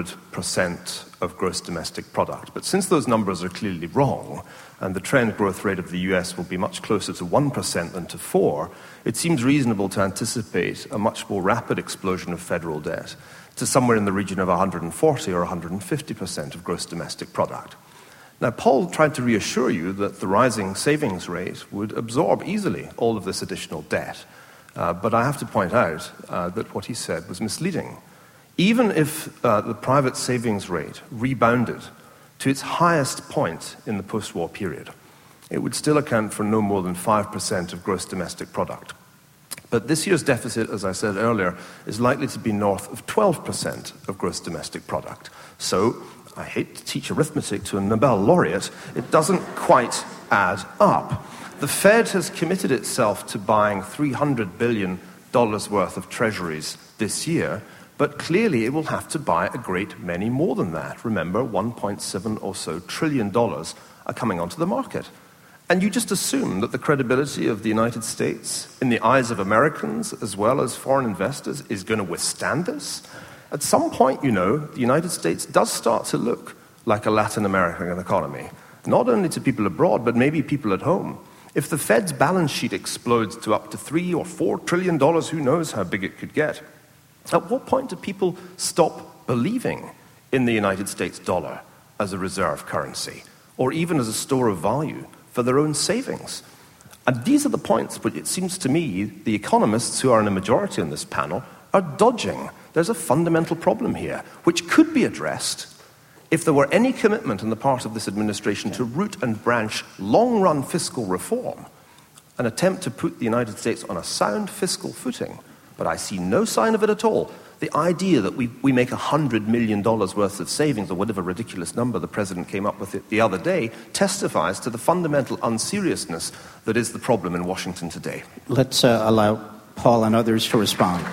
100% of gross domestic product. But since those numbers are clearly wrong, and the trend growth rate of the US will be much closer to 1% than to 4%, it seems reasonable to anticipate a much more rapid explosion of federal debt to somewhere in the region of 140 or 150% of gross domestic product. Now, Paul tried to reassure you that the rising savings rate would absorb easily all of this additional debt. But I have to point out that what he said was misleading. Even if the private savings rate rebounded to its highest point in the post-war period, it would still account for no more than 5% of gross domestic product. But this year's deficit, as I said earlier, is likely to be north of 12% of gross domestic product. So, I hate to teach arithmetic to a Nobel laureate, it doesn't quite add up. The Fed has committed itself to buying $300 billion worth of treasuries this year, but clearly it will have to buy a great many more than that. Remember, $1.7 or so trillion are coming onto the market. And you just assume that the credibility of the United States in the eyes of Americans as well as foreign investors is going to withstand this? At some point, you know, the United States does start to look like a Latin American economy, not only to people abroad, but maybe people at home. If the Fed's balance sheet explodes to up to $3 or $4 trillion, who knows how big it could get, at what point do people stop believing in the United States dollar as a reserve currency, or even as a store of value for their own savings? And these are the points which it seems to me the economists who are in a majority on this panel are dodging. There's a fundamental problem here, which could be addressed if there were any commitment on the part of this administration to root and branch long-run fiscal reform, an attempt to put the United States on a sound fiscal footing. But I see no sign of it at all. The idea that we make $100 million worth of savings, or whatever ridiculous number the president came up with the other day, testifies to the fundamental unseriousness that is the problem in Washington today. Let's allow Paul and others to respond.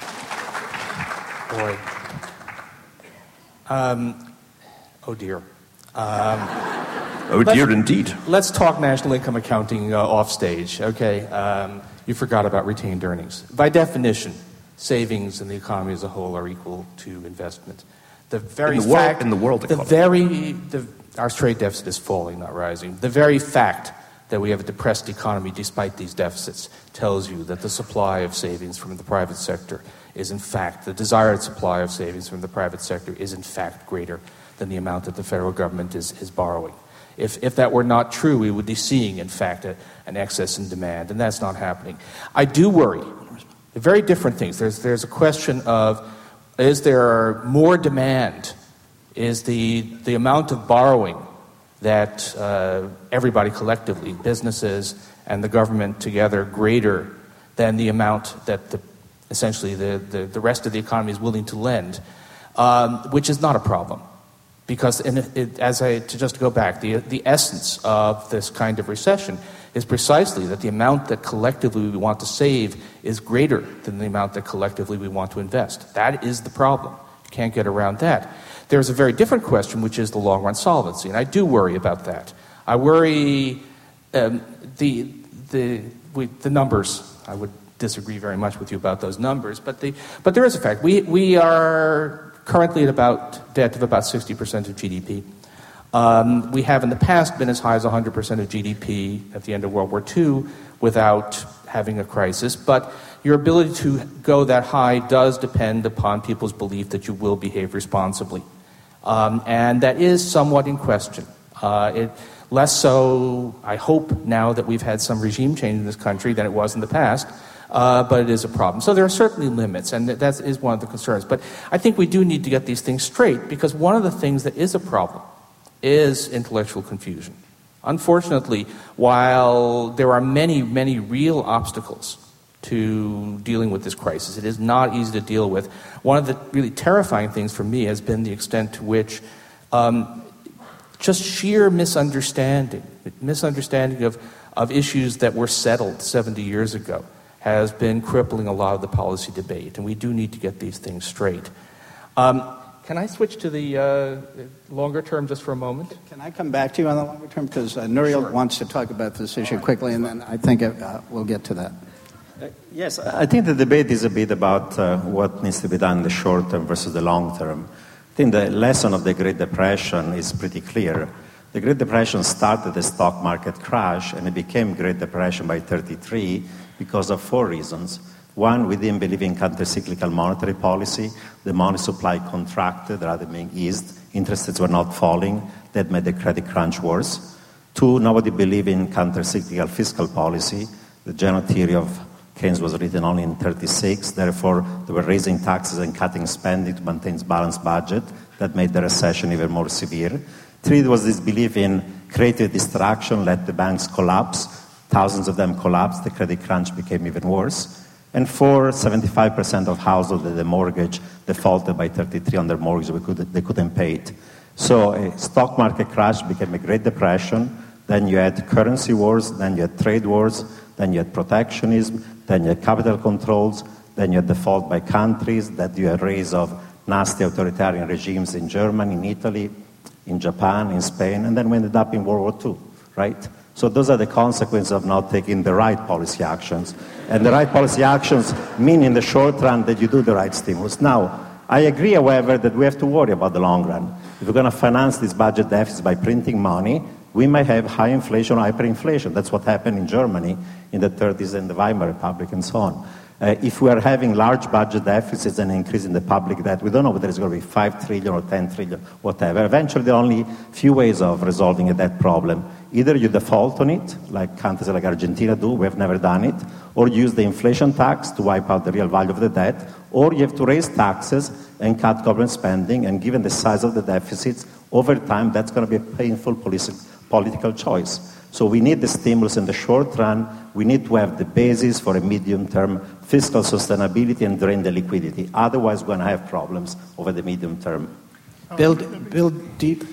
Boy. Oh, dear. Oh, dear, indeed. Let's talk national income accounting off stage, okay? You forgot about retained earnings. By definition, savings in the economy as a whole are equal to investment. The very fact in the world economy. Our trade deficit is falling, not rising. The very fact that we have a depressed economy despite these deficits tells you that the supply of savings from the private sector is in fact, the desired supply of savings from the private sector is in fact greater than the amount that the federal government is borrowing. If that were not true, we would be seeing, in fact, an excess in demand, and that's not happening. I do worry. Very different things. There's a question of, is there more demand? Is the amount of borrowing that everybody collectively, businesses and the government together, greater than the amount that essentially the rest of the economy is willing to lend, which is not a problem. Because, to go back, the essence of this kind of recession is precisely that the amount that collectively we want to save is greater than the amount that collectively we want to invest. That is the problem. You can't get around that. There's a very different question, which is the long-run solvency, and I do worry about that. I worry the numbers. I would disagree very much with you about those numbers, but there is a fact. We are currently at about debt of about 60% of GDP. We have in the past been as high as 100% of GDP at the end of World War II without having a crisis, but your ability to go that high does depend upon people's belief that you will behave responsibly. And that is somewhat in question. Less so, I hope, now that we've had some regime change in this country than it was in the past, but it is a problem. So there are certainly limits, and that is one of the concerns. But I think we do need to get these things straight, because one of the things that is a problem is intellectual confusion. Unfortunately, while there are many, many real obstacles to dealing with this crisis, it is not easy to deal with. One of the really terrifying things for me has been the extent to which just sheer misunderstanding of issues that were settled 70 years ago has been crippling a lot of the policy debate, and we do need to get these things straight. Can I switch to the longer term just for a moment? Can I come back to you on the longer term? Because Nouriel wants to talk about this issue quickly, and then I think we'll get to that. Yes, I think the debate is a bit about what needs to be done in the short term versus the long term. I think the lesson of the Great Depression is pretty clear. The Great Depression started the stock market crash, and it became Great Depression by 1933 because of 4 reasons. One, we didn't believe in countercyclical monetary policy. The money supply contracted rather than being eased. Interest rates were not falling. That made the credit crunch worse. 2, nobody believed in countercyclical fiscal policy. The general theory of Keynes was written only in 1936. Therefore, they were raising taxes and cutting spending to maintain a balanced budget. That made the recession even more severe. 3, there was this belief in creative distraction, let the banks collapse. Thousands of them collapsed. The credit crunch became even worse. And 4, 75% of households that the mortgage defaulted by 1933 on their mortgage, they couldn't pay it. So a stock market crash became a Great Depression. Then you had currency wars, then you had trade wars, then you had protectionism, then you had capital controls, then you had default by countries, then you had rise of nasty authoritarian regimes in Germany, in Italy, in Japan, in Spain, and then we ended up in World War II, right? So those are the consequences of not taking the right policy actions. And the right policy actions mean in the short run that you do the right stimulus. Now, I agree, however, that we have to worry about the long run. If we're going to finance this budget deficit by printing money, we may have high inflation or hyperinflation. That's what happened in Germany in the 30s and the Weimar Republic and so on. If we are having large budget deficits and increase in the public debt, we don't know whether it's going to be 5 trillion or 10 trillion, whatever. Eventually, there are only few ways of resolving a debt problem. Either you default on it, like countries like Argentina do, we have never done it, or use the inflation tax to wipe out the real value of the debt, or you have to raise taxes and cut government spending, and given the size of the deficits, over time, that's going to be a painful political choice. So we need the stimulus in the short run. We need to have the basis for a medium-term fiscal sustainability and drain the liquidity. Otherwise, we're going to have problems over the medium term. Build deep.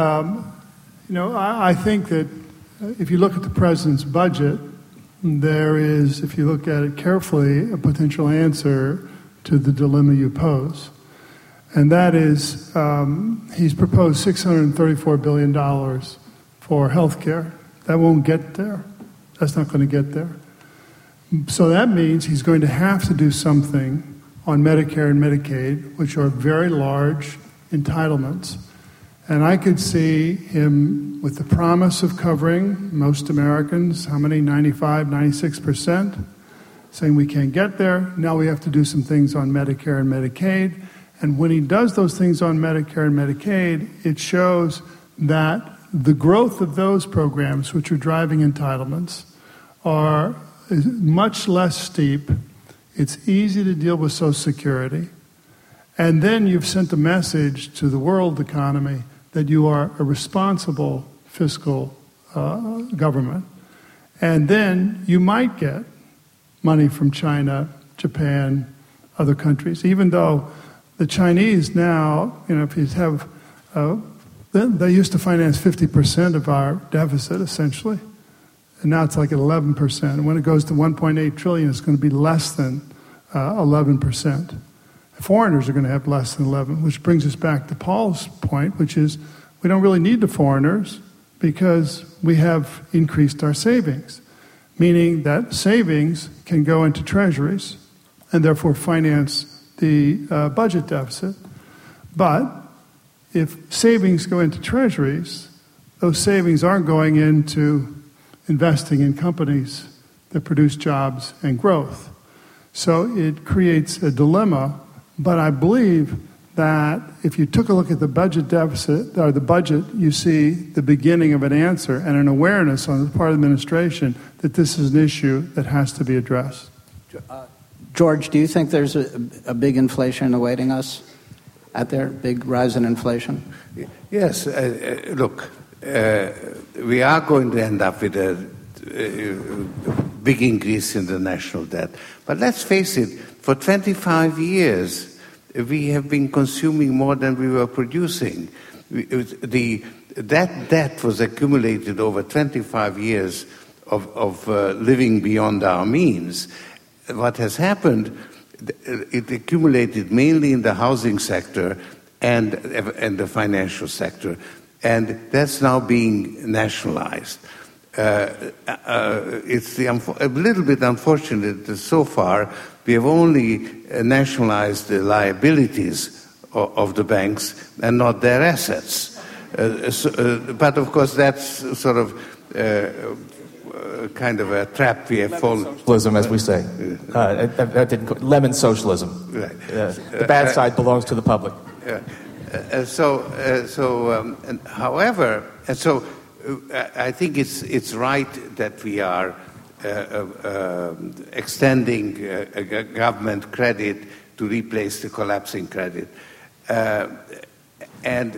I think that if you look at the president's budget, there is, if you look at it carefully, a potential answer to the dilemma you pose. And that is, he's proposed $634 billion for health care. That won't get there. That's not going to get there. So that means he's going to have to do something on Medicare and Medicaid, which are very large entitlements. And I could see him with the promise of covering most Americans, how many, 95, 96%, saying we can't get there. Now we have to do some things on Medicare and Medicaid. And when he does those things on Medicare and Medicaid, it shows that the growth of those programs, which are driving entitlements, are much less steep. It's easy to deal with Social Security. And then you've sent a message to the world economy that you are a responsible fiscal government. And then you might get money from China, Japan, other countries, even though the Chinese now, if you have, they used to finance 50% of our deficit, essentially. And now it's like at 11%. And when it goes to 1.8 trillion, it's going to be less than 11%. Foreigners are going to have less than 11, which brings us back to Paul's point, which is we don't really need the foreigners because we have increased our savings, meaning that savings can go into treasuries and therefore finance the budget deficit. But if savings go into treasuries, those savings aren't going into investing in companies that produce jobs and growth. So it creates a dilemma, but I believe that if you took a look at the budget deficit, or the budget, you see the beginning of an answer and an awareness on the part of the administration that this is an issue that has to be addressed. George, do you think there's a big inflation awaiting us out there, big rise in inflation? Yes. Look, we are going to end up with a big increase in the national debt. But let's face it, for 25 years, we have been consuming more than we were producing. That debt was accumulated over 25 years of living beyond our means. What has happened, it accumulated mainly in the housing sector and the financial sector. And that's now being nationalized. It's a little bit unfortunate that so far we have only nationalized the liabilities of the banks and not their assets. But of course that's sort of kind of a trap we have fallen. Socialism, as we say. Lemon socialism. Right. The bad side belongs to the public. However, I think it's right that we are extending government credit to replace the collapsing credit, and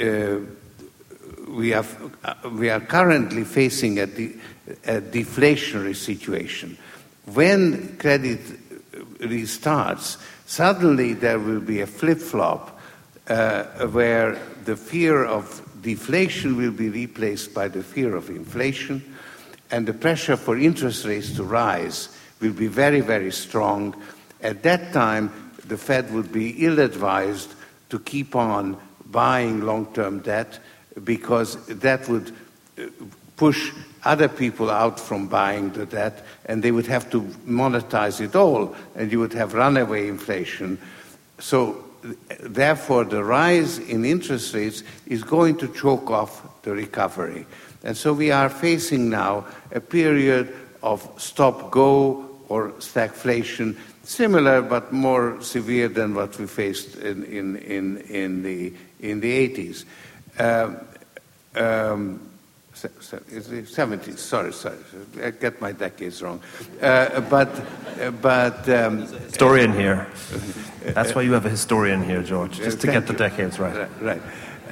we are currently facing a deflationary situation. When credit restarts, suddenly there will be a flip-flop where the fear of deflation will be replaced by the fear of inflation, and the pressure for interest rates to rise will be very, very strong. At that time, the Fed would be ill-advised to keep on buying long-term debt, because that would push other people out from buying the debt, and they would have to monetize it all, and you would have runaway inflation. So therefore, the rise in interest rates is going to choke off the recovery. And so we are facing now a period of stop-go or stagflation, similar but more severe than what we faced in the 80s. 70s, sorry, I get my decades wrong. Historian here. That's why you have a historian here, George, just to get the decades right. Right.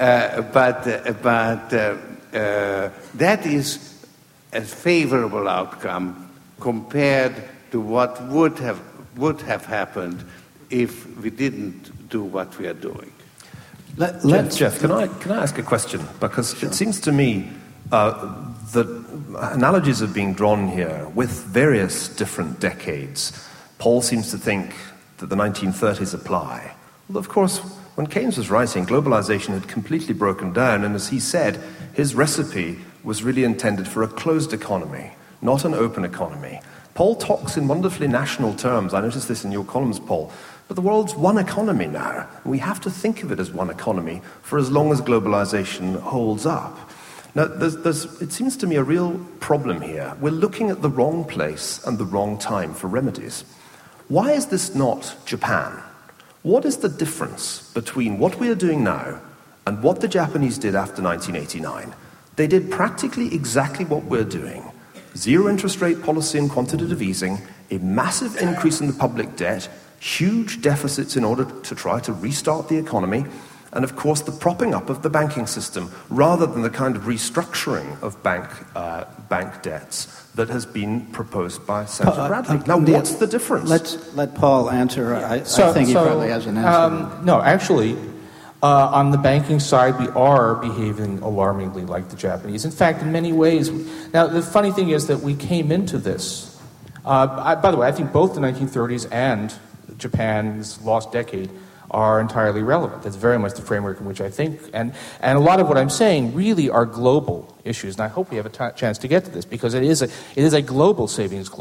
That is a favorable outcome compared to what would have happened if we didn't do what we are doing. Jeff, can I ask a question? Because It seems to me that analogies are being drawn here with various different decades. Paul seems to think that the 1930s apply. Well, of course, when Keynes was writing, globalization had completely broken down, and as he said, his recipe was really intended for a closed economy, not an open economy. Paul talks in wonderfully national terms. I noticed this in your columns, Paul. But the world's one economy now. We have to think of it as one economy for as long as globalization holds up. Now, it seems to me a real problem here. We're looking at the wrong place and the wrong time for remedies. Why is this not Japan? What is the difference between what we are doing now and what the Japanese did after 1989? They did practically exactly what we're doing. Zero interest rate policy and quantitative easing, a massive increase in the public debt, huge deficits in order to try to restart the economy, and of course the propping up of the banking system rather than the kind of restructuring of bank debts that has been proposed by Senator Bradley. Now, what's the difference? Let Paul answer. I think he probably has an answer. No, actually, on the banking side, we are behaving alarmingly like the Japanese. In fact, in many ways. Now, the funny thing is that we came into this. By the way, I think both the 1930s and Japan's lost decade are entirely relevant. That's very much the framework in which I think, and a lot of what I'm saying really are global issues, and I hope we have a chance to get to this, because it is a global savings glut.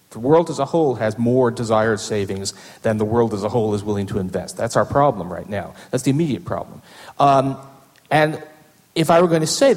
The world as a whole has more desired savings than the world as a whole is willing to invest. That's our problem right now. That's the immediate problem. And if I were going to say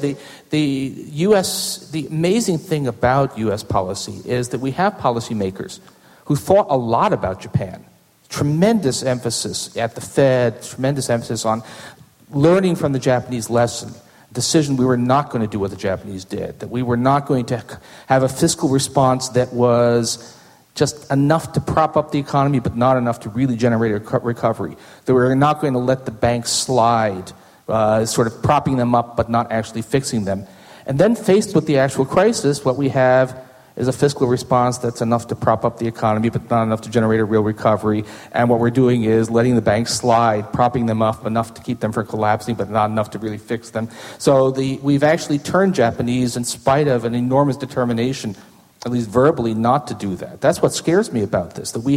the amazing thing about U.S. policy is that we have policymakers who thought a lot about Japan. Tremendous emphasis at the Fed, tremendous emphasis on learning from the Japanese lesson. Decision we were not going to do what the Japanese did, that we were not going to have a fiscal response that was just enough to prop up the economy but not enough to really generate a recovery, that we were not going to let the banks slide, sort of propping them up but not actually fixing them. And then faced with the actual crisis, what we have is a fiscal response that's enough to prop up the economy but not enough to generate a real recovery. And what we're doing is letting the banks slide, propping them up enough to keep them from collapsing but not enough to really fix them. So we've actually turned Japanese, in spite of an enormous determination, at least verbally, not to do that. That's what scares me about this, that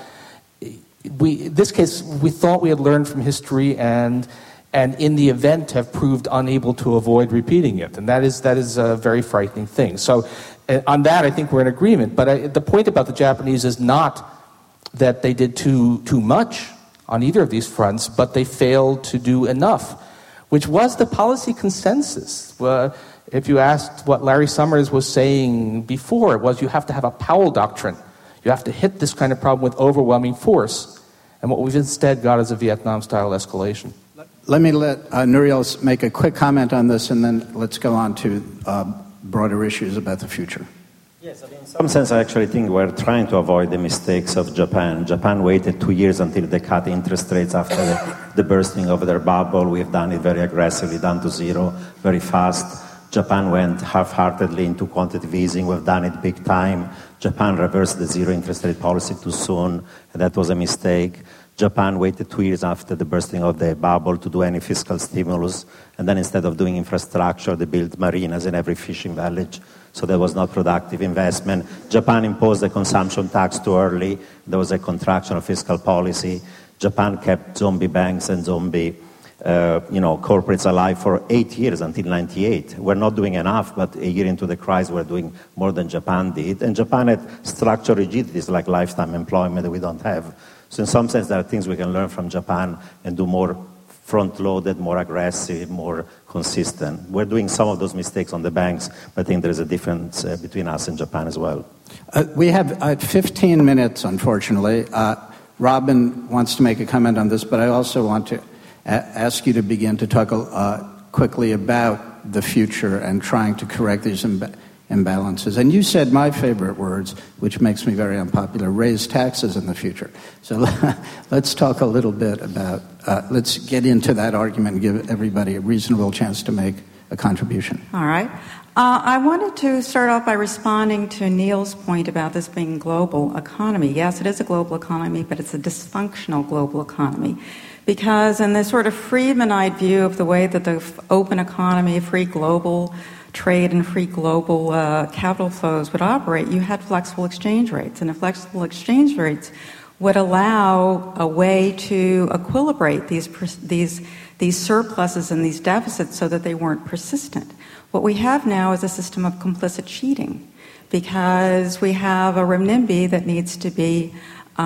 in this case, we thought we had learned from history and in the event have proved unable to avoid repeating it. And that is a very frightening thing. So on that, I think we're in agreement. But the point about the Japanese is not that they did too much on either of these fronts, but they failed to do enough, which was the policy consensus. If you asked what Larry Summers was saying before, it was you have to have a Powell doctrine. You have to hit this kind of problem with overwhelming force. And what we've instead got is a Vietnam-style escalation. Let me let Nouriel make a quick comment on this, and then let's go on to broader issues about the future. Yes, in some sense, I actually think we're trying to avoid the mistakes of Japan. Japan waited 2 years until they cut interest rates after the bursting of their bubble. We've done it very aggressively, down to zero, very fast. Japan went half-heartedly into quantitative easing. We've done it big time. Japan reversed the zero interest rate policy too soon, and that was a mistake. Japan waited 2 years after the bursting of the bubble to do any fiscal stimulus, and then instead of doing infrastructure, they built marinas in every fishing village. So that was not productive investment. Japan imposed a consumption tax too early. There was a contraction of fiscal policy. Japan kept zombie banks and zombie corporates alive for 8 years until 98. We're not doing enough, but a year into the crisis, we're doing more than Japan did. And Japan had structural rigidities like lifetime employment that we don't have. So in some sense, there are things we can learn from Japan and do more front-loaded, more aggressive, more consistent. We're doing some of those mistakes on the banks, but I think there's a difference between us and Japan as well. We have 15 minutes, unfortunately. Robin wants to make a comment on this, but I also want to ask you to begin to talk quickly about the future and trying to correct these imbalances. And you said my favorite words, which makes me very unpopular, raise taxes in the future. So let's talk a little bit about, let's get into that argument and give everybody a reasonable chance to make a contribution. All right. I wanted to start off by responding to Neil's point about this being a global economy. Yes, it is a global economy, but it's a dysfunctional global economy. Because in this sort of Friedmanite view of the way that the open economy, free global trade and free global capital flows would operate, you had flexible exchange rates. And the flexible exchange rates would allow a way to equilibrate these surpluses and these deficits so that they weren't persistent. What we have now is a system of complicit cheating, because we have a renminbi that needs to be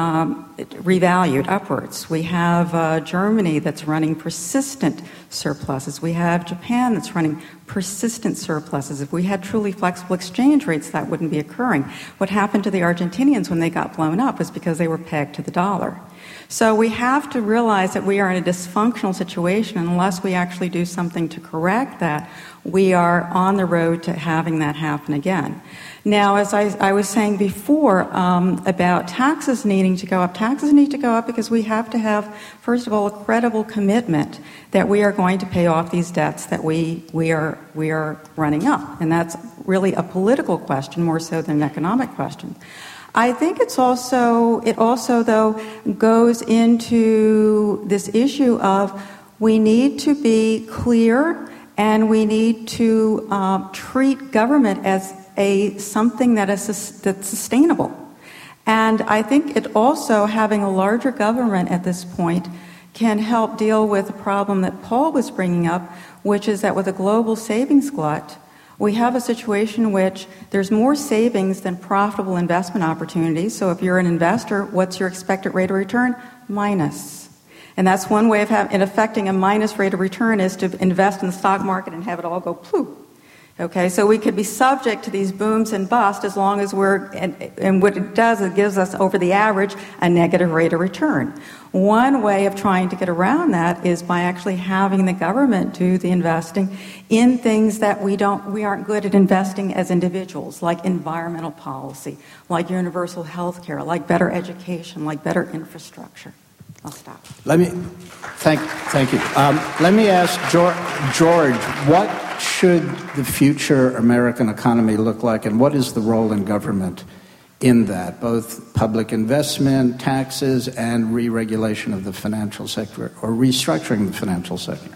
revalued upwards. We have Germany that's running persistent surpluses. We have Japan that's running persistent surpluses. If we had truly flexible exchange rates, that wouldn't be occurring. What happened to the Argentinians when they got blown up was because they were pegged to the dollar. So we have to realize that we are in a dysfunctional situation. Unless we actually do something to correct that, we are on the road to having that happen again. Now, as I was saying before about taxes needing to go up, taxes need to go up because we have to have, first of all, a credible commitment that we are going to pay off these debts that we are running up. And that's really a political question more so than an economic question. I think it also though goes into this issue of we need to be clear and we need to treat government as something that's sustainable. And I think it also, having a larger government at this point, can help deal with the problem that Paul was bringing up, which is that with a global savings glut, We have a situation in which there's more savings than profitable investment opportunities. So if you're an investor, what's your expected rate of return? Minus. And that's one way of affecting a minus rate of return is to invest in the stock market and have it all go ploof. Okay, so we could be subject to these booms and busts as long as and what it does, it gives us over the average a negative rate of return. One way of trying to get around that is by actually having the government do the investing in things that we aren't good at investing as individuals, like environmental policy, like universal health care, like better education, like better infrastructure. I'll stop. Thank you. Let me ask George, what should the future American economy look like, and what is the role in government in that, both public investment, taxes, and re-regulation of the financial sector, or restructuring the financial sector?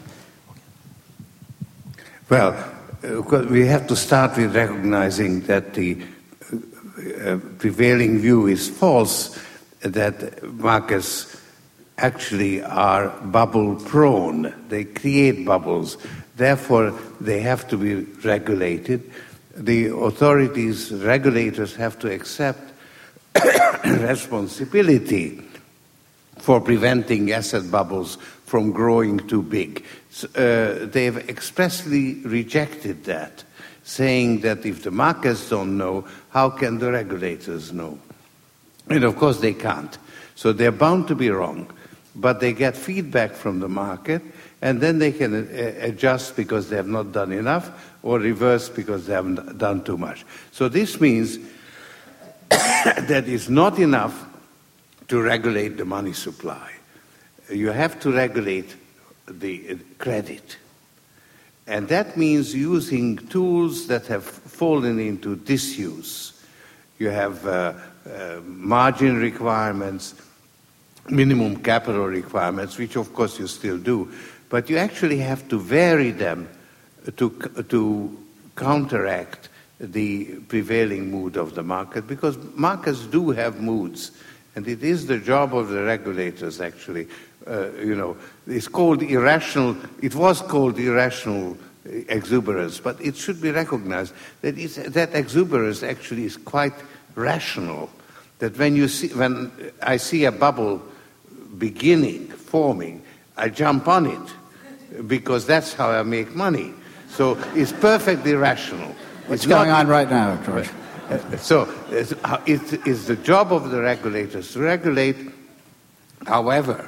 Well, we have to start with recognizing that the prevailing view is false, that markets actually are bubble prone. They create bubbles. Therefore, they have to be regulated. The authorities, regulators have to accept responsibility for preventing asset bubbles from growing too big. They've expressly rejected that, saying that if the markets don't know, how can the regulators know? And of course they can't. So they're bound to be wrong. But they get feedback from the market, and then they can adjust because they have not done enough, or reverse because they haven't done too much. So this means that it's not enough to regulate the money supply. You have to regulate the credit. And that means using tools that have fallen into disuse. You have margin requirements, minimum capital requirements, which of course you still do, but you actually have to vary them to counteract the prevailing mood of the market, because markets do have moods, and it is the job of the regulators actually. It's called irrational, it was called irrational exuberance, but it should be recognized that that exuberance actually is quite rational. That when I see a bubble forming, I jump on it, because that's how I make money. So it's perfectly rational. What's going on right now, George? So it's the job of the regulators to regulate. However,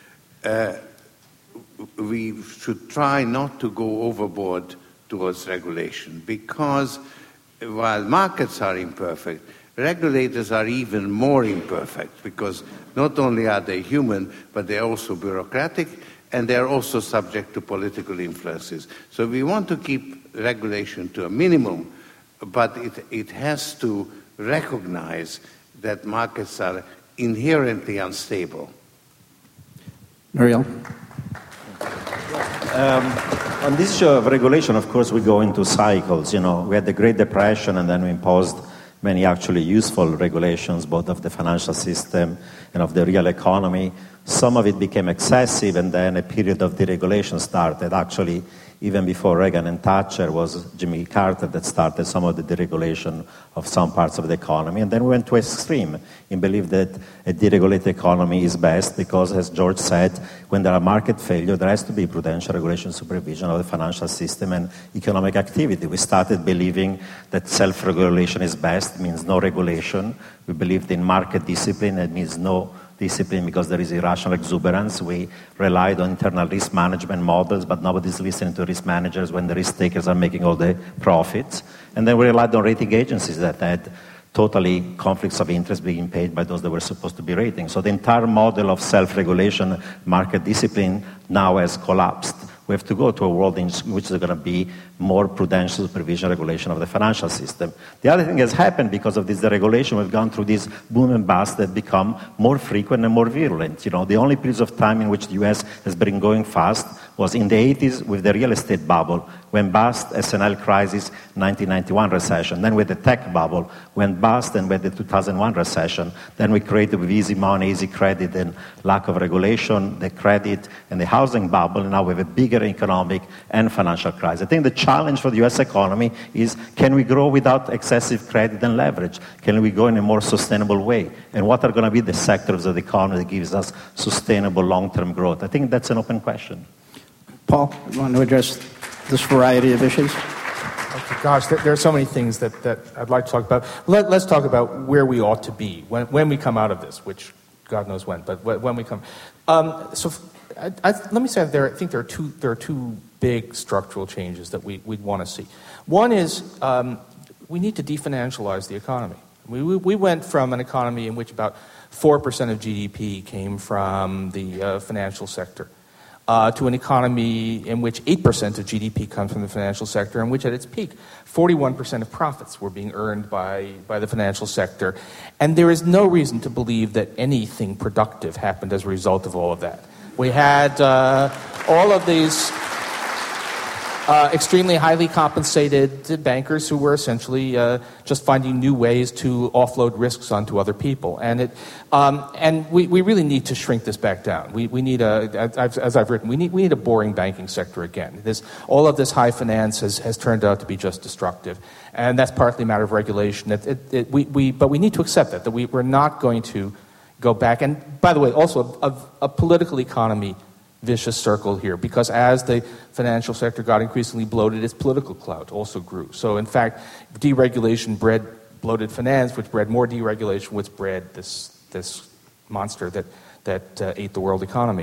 we should try not to go overboard towards regulation, because while markets are imperfect, regulators are even more imperfect, because not only are they human, but they're also bureaucratic, and they're also subject to political influences. So we want to keep regulation to a minimum, but it has to recognize that markets are inherently unstable. Muriel? On this issue of regulation, of course, we go into cycles. We had the Great Depression, and then we imposed many actually useful regulations, both of the financial system and of the real economy. Some of it became excessive, and then a period of deregulation started. Actually, even before Reagan and Thatcher, was Jimmy Carter that started some of the deregulation of some parts of the economy. And then we went to extreme and believe that a deregulated economy is best because, as George said, when there are market failure, there has to be prudential regulation supervision of the financial system and economic activity. We started believing that self-regulation is best, means no regulation. We believed in market discipline, it means no discipline because there is irrational exuberance. We relied on internal risk management models, but nobody's listening to risk managers when the risk takers are making all the profits. And then we relied on rating agencies that had totally conflicts of interest being paid by those that were supposed to be rating. So the entire model of self-regulation, market discipline now has collapsed. We have to go to a world in which there's going to be more prudential supervision regulation of the financial system. The other thing has happened because of this deregulation. We've gone through this boom and bust that become more frequent and more virulent. The only periods of time in which the U.S. has been going fast was in the 80s with the real estate bubble, went bust, S&L crisis, 1991 recession. Then with the tech bubble, went bust, and with the 2001 recession. Then we created with easy money, easy credit, and lack of regulation, the credit and the housing bubble, and now we have a bigger economic and financial crisis. I think the challenge for the US economy is, can we grow without excessive credit and leverage? Can we go in a more sustainable way? And what are going to be the sectors of the economy that gives us sustainable long-term growth? I think that's an open question. Paul, you want to address this variety of issues? Okay, gosh, there are so many things that I'd like to talk about. Let's talk about where we ought to be when we come out of this, which God knows when, but when we come. Let me say that I think there are two big structural changes that we'd want to see. One is we need to definancialize the economy. We went from an economy in which about 4% of GDP came from the financial sector to an economy in which 8% of GDP comes from the financial sector, in which at its peak, 41% of profits were being earned by the financial sector. And there is no reason to believe that anything productive happened as a result of all of that. We had all of these extremely highly compensated bankers who were essentially just finding new ways to offload risks onto other people. And we really need to shrink this back down. We need as I've written, we need a boring banking sector again. All of this high finance has turned out to be just destructive. And that's partly a matter of regulation. But we need to accept that we're not going to go back. And by the way, also a political economy vicious circle here, because as the financial sector got increasingly bloated, its political clout also grew. So in fact, deregulation bred bloated finance, which bred more deregulation, which bred this monster that ate the world economy.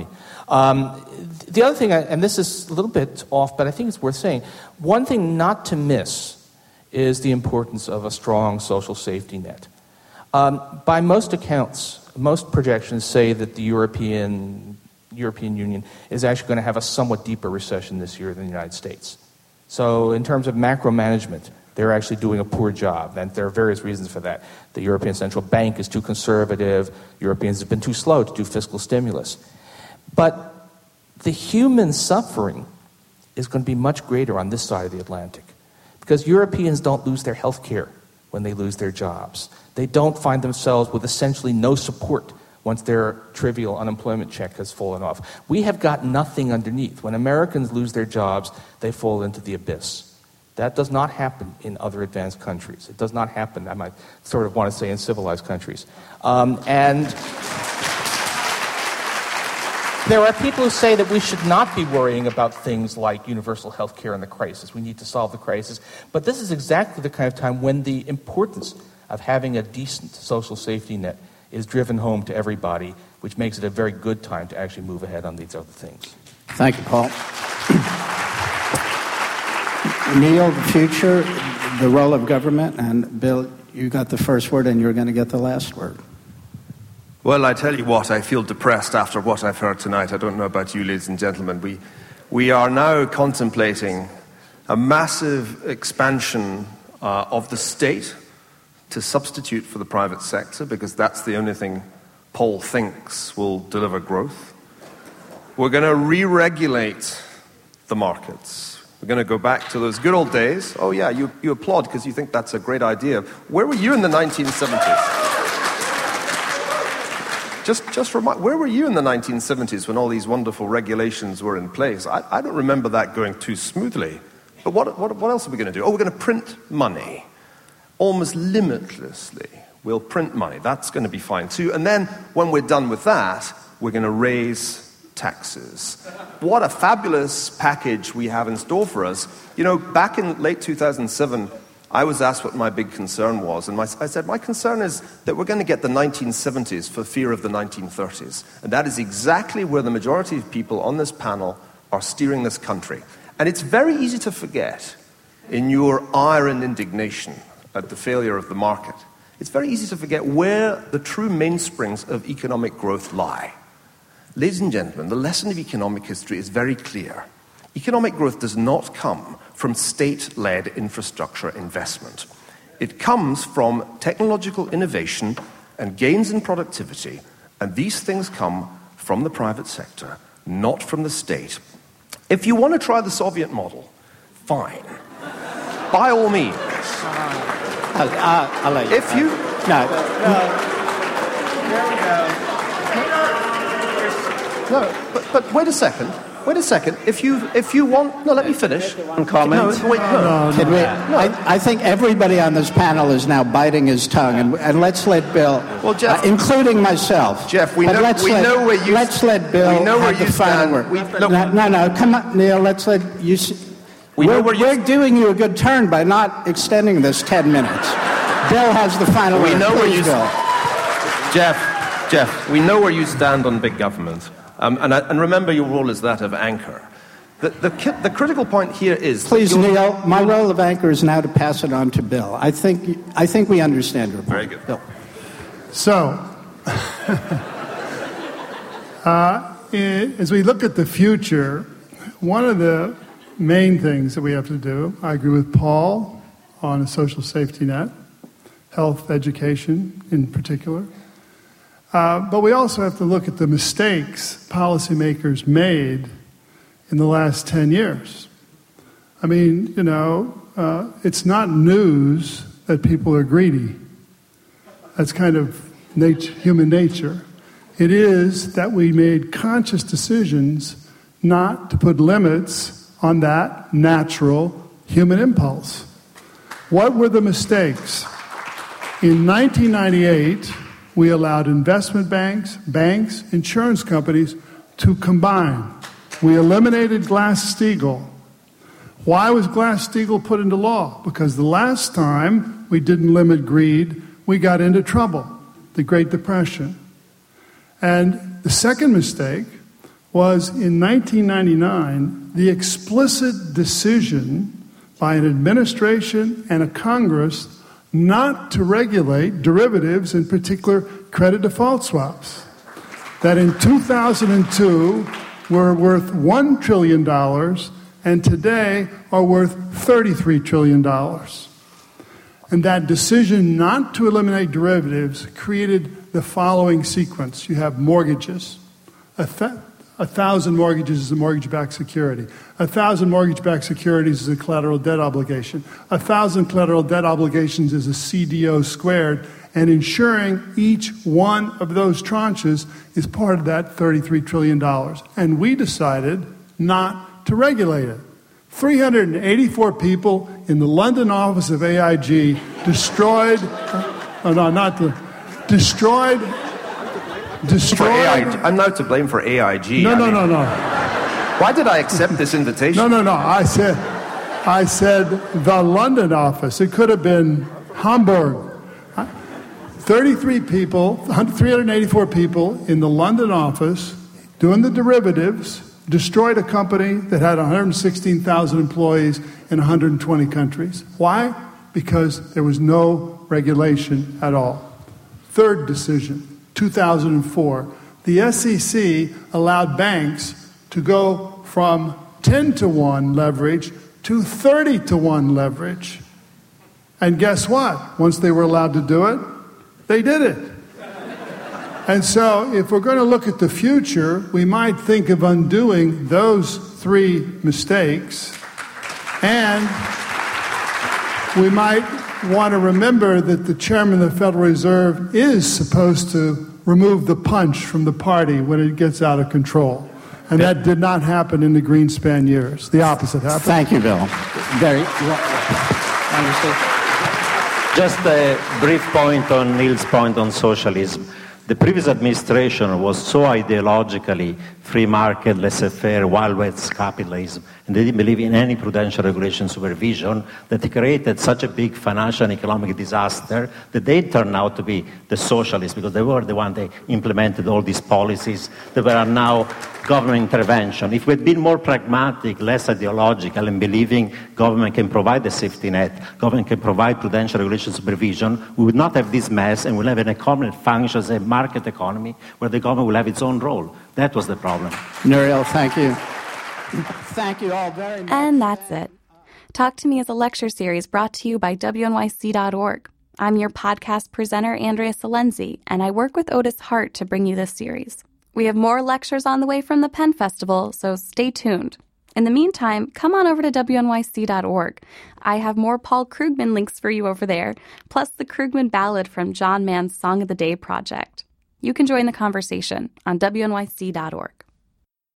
The other thing, and this is a little bit off, but I think it's worth saying, one thing not to miss is the importance of a strong social safety net. By most accounts, most projections say that the European Union is actually going to have a somewhat deeper recession this year than the United States. So in terms of macro management, they're actually doing a poor job, and there are various reasons for that. The European Central Bank is too conservative. Europeans have been too slow to do fiscal stimulus. But the human suffering is going to be much greater on this side of the Atlantic, because Europeans don't lose their health care when they lose their jobs. They don't find themselves with essentially no support once their trivial unemployment check has fallen off. We have got nothing underneath. When Americans lose their jobs, they fall into the abyss. That does not happen in other advanced countries. It does not happen, I might sort of want to say, in civilized countries. And there are people who say that we should not be worrying about things like universal health care in the crisis. We need to solve the crisis. But this is exactly the kind of time when the importance of having a decent social safety net is driven home to everybody, which makes it a very good time to actually move ahead on these other things. Thank you, Paul. Neil, the future, the role of government, and Bill, you got the first word and you're going to get the last word. Well, I tell you what, I feel depressed after what I've heard tonight. I don't know about you, ladies and gentlemen. We are now contemplating a massive expansion of the state to substitute for the private sector, because that's the only thing Paul thinks will deliver growth. We're going to re-regulate the markets. We're going to go back to those good old days. Oh yeah, you applaud because you think that's a great idea. Where were you in the 1970s? Just remind, where were you in the 1970s when all these wonderful regulations were in place? I don't remember that going too smoothly. But what else are we going to do? Oh, we're going to print money. Almost limitlessly, we'll print money. That's going to be fine too. And then when we're done with that, we're going to raise taxes. What a fabulous package we have in store for us. You know, back in late 2007, I was asked what my big concern was. And I said, my concern is that we're going to get the 1970s for fear of the 1930s. And that is exactly where the majority of people on this panel are steering this country. And it's very easy to forget in your ire and indignation at the failure of the market. It's very easy to forget where the true mainsprings of economic growth lie. Ladies and gentlemen, the lesson of economic history is very clear. Economic growth does not come from state-led infrastructure investment. It comes from technological innovation and gains in productivity, and these things come from the private sector, not from the state. If you want to try the Soviet model, fine. By all means. I'll let you. If you... No. No, but wait a second. If you want... No, let me finish. One comment? No, wait, no. I think everybody on this panel is now biting his tongue, and let's let Bill, Jeff, including myself. Jeff, we know where you... Let's let Bill have the final word. No, come on, Neil, let's let you... We're doing you a good turn by not extending this 10 minutes. Bill has the final word. We know where you... Bill. Jeff, we know where you stand on big government. And remember, your role is that of anchor. The critical point here is... Please, Neil, my role of anchor is now to pass it on to Bill. I think we understand your point. Very good. Bill. So, as we look at the future, one of the main things that we have to do, I agree with Paul on a social safety net, health, education in particular. But we also have to look at the mistakes policymakers made in the last 10 years. I mean, it's not news that people are greedy. That's kind of human nature. It is that we made conscious decisions not to put limits on that natural human impulse. What were the mistakes? In 1998, we allowed investment banks, insurance companies to combine. We eliminated Glass-Steagall. Why was Glass-Steagall put into law? Because the last time we didn't limit greed, we got into trouble, the Great Depression. And the second mistake was in 1999, the explicit decision by an administration and a Congress not to regulate derivatives, in particular credit default swaps, that in 2002 were worth $1 trillion and today are worth $33 trillion. And that decision not to eliminate derivatives created the following sequence. You have mortgages. 1,000 mortgages is a mortgage-backed security. 1,000 mortgage-backed securities is a collateral debt obligation. 1,000 collateral debt obligations is a CDO squared, and ensuring each one of those tranches is part of that $33 trillion. And we decided not to regulate it. 384 people in the London office of AIG destroyed. I'm now to blame for AIG. No. Why did I accept this invitation? No. I said the London office. It could have been Hamburg. 384 people in the London office doing the derivatives destroyed a company that had 116,000 employees in 120 countries. Why? Because there was no regulation at all. Third decision, 2004. The SEC allowed banks to go from 10-to-1 leverage to 30-to-1 leverage. And guess what? Once they were allowed to do it, they did it. And so if we're going to look at the future, we might think of undoing those three mistakes. And we might want to remember that the chairman of the Federal Reserve is supposed to remove the punch from the party when it gets out of control. And that did not happen in the Greenspan years. The opposite happened. Thank you, Bill. Very understood. Just a brief point on Neil's point on socialism. The previous administration was so ideologically free market, laissez-faire, Wild West capitalism, and they didn't believe in any prudential regulation supervision, that they created such a big financial and economic disaster that they turned out to be the socialists, because they were the one that implemented all these policies that are now government intervention. If we had been more pragmatic, less ideological, and believing government can provide the safety net, government can provide prudential regulation supervision, we would not have this mess, and we'll have an economy that functions as a market economy where the government will have its own role. That was the problem. Nouriel, thank you. Thank you all very much. And that's it. Talk to Me is a lecture series brought to you by WNYC.org. I'm your podcast presenter, Andrea Salenzi, and I work with Otis Hart to bring you this series. We have more lectures on the way from the Penn Festival, so stay tuned. In the meantime, come on over to WNYC.org. I have more Paul Krugman links for you over there, plus the Krugman Ballad from John Mann's Song of the Day project. You can join the conversation on WNYC.org.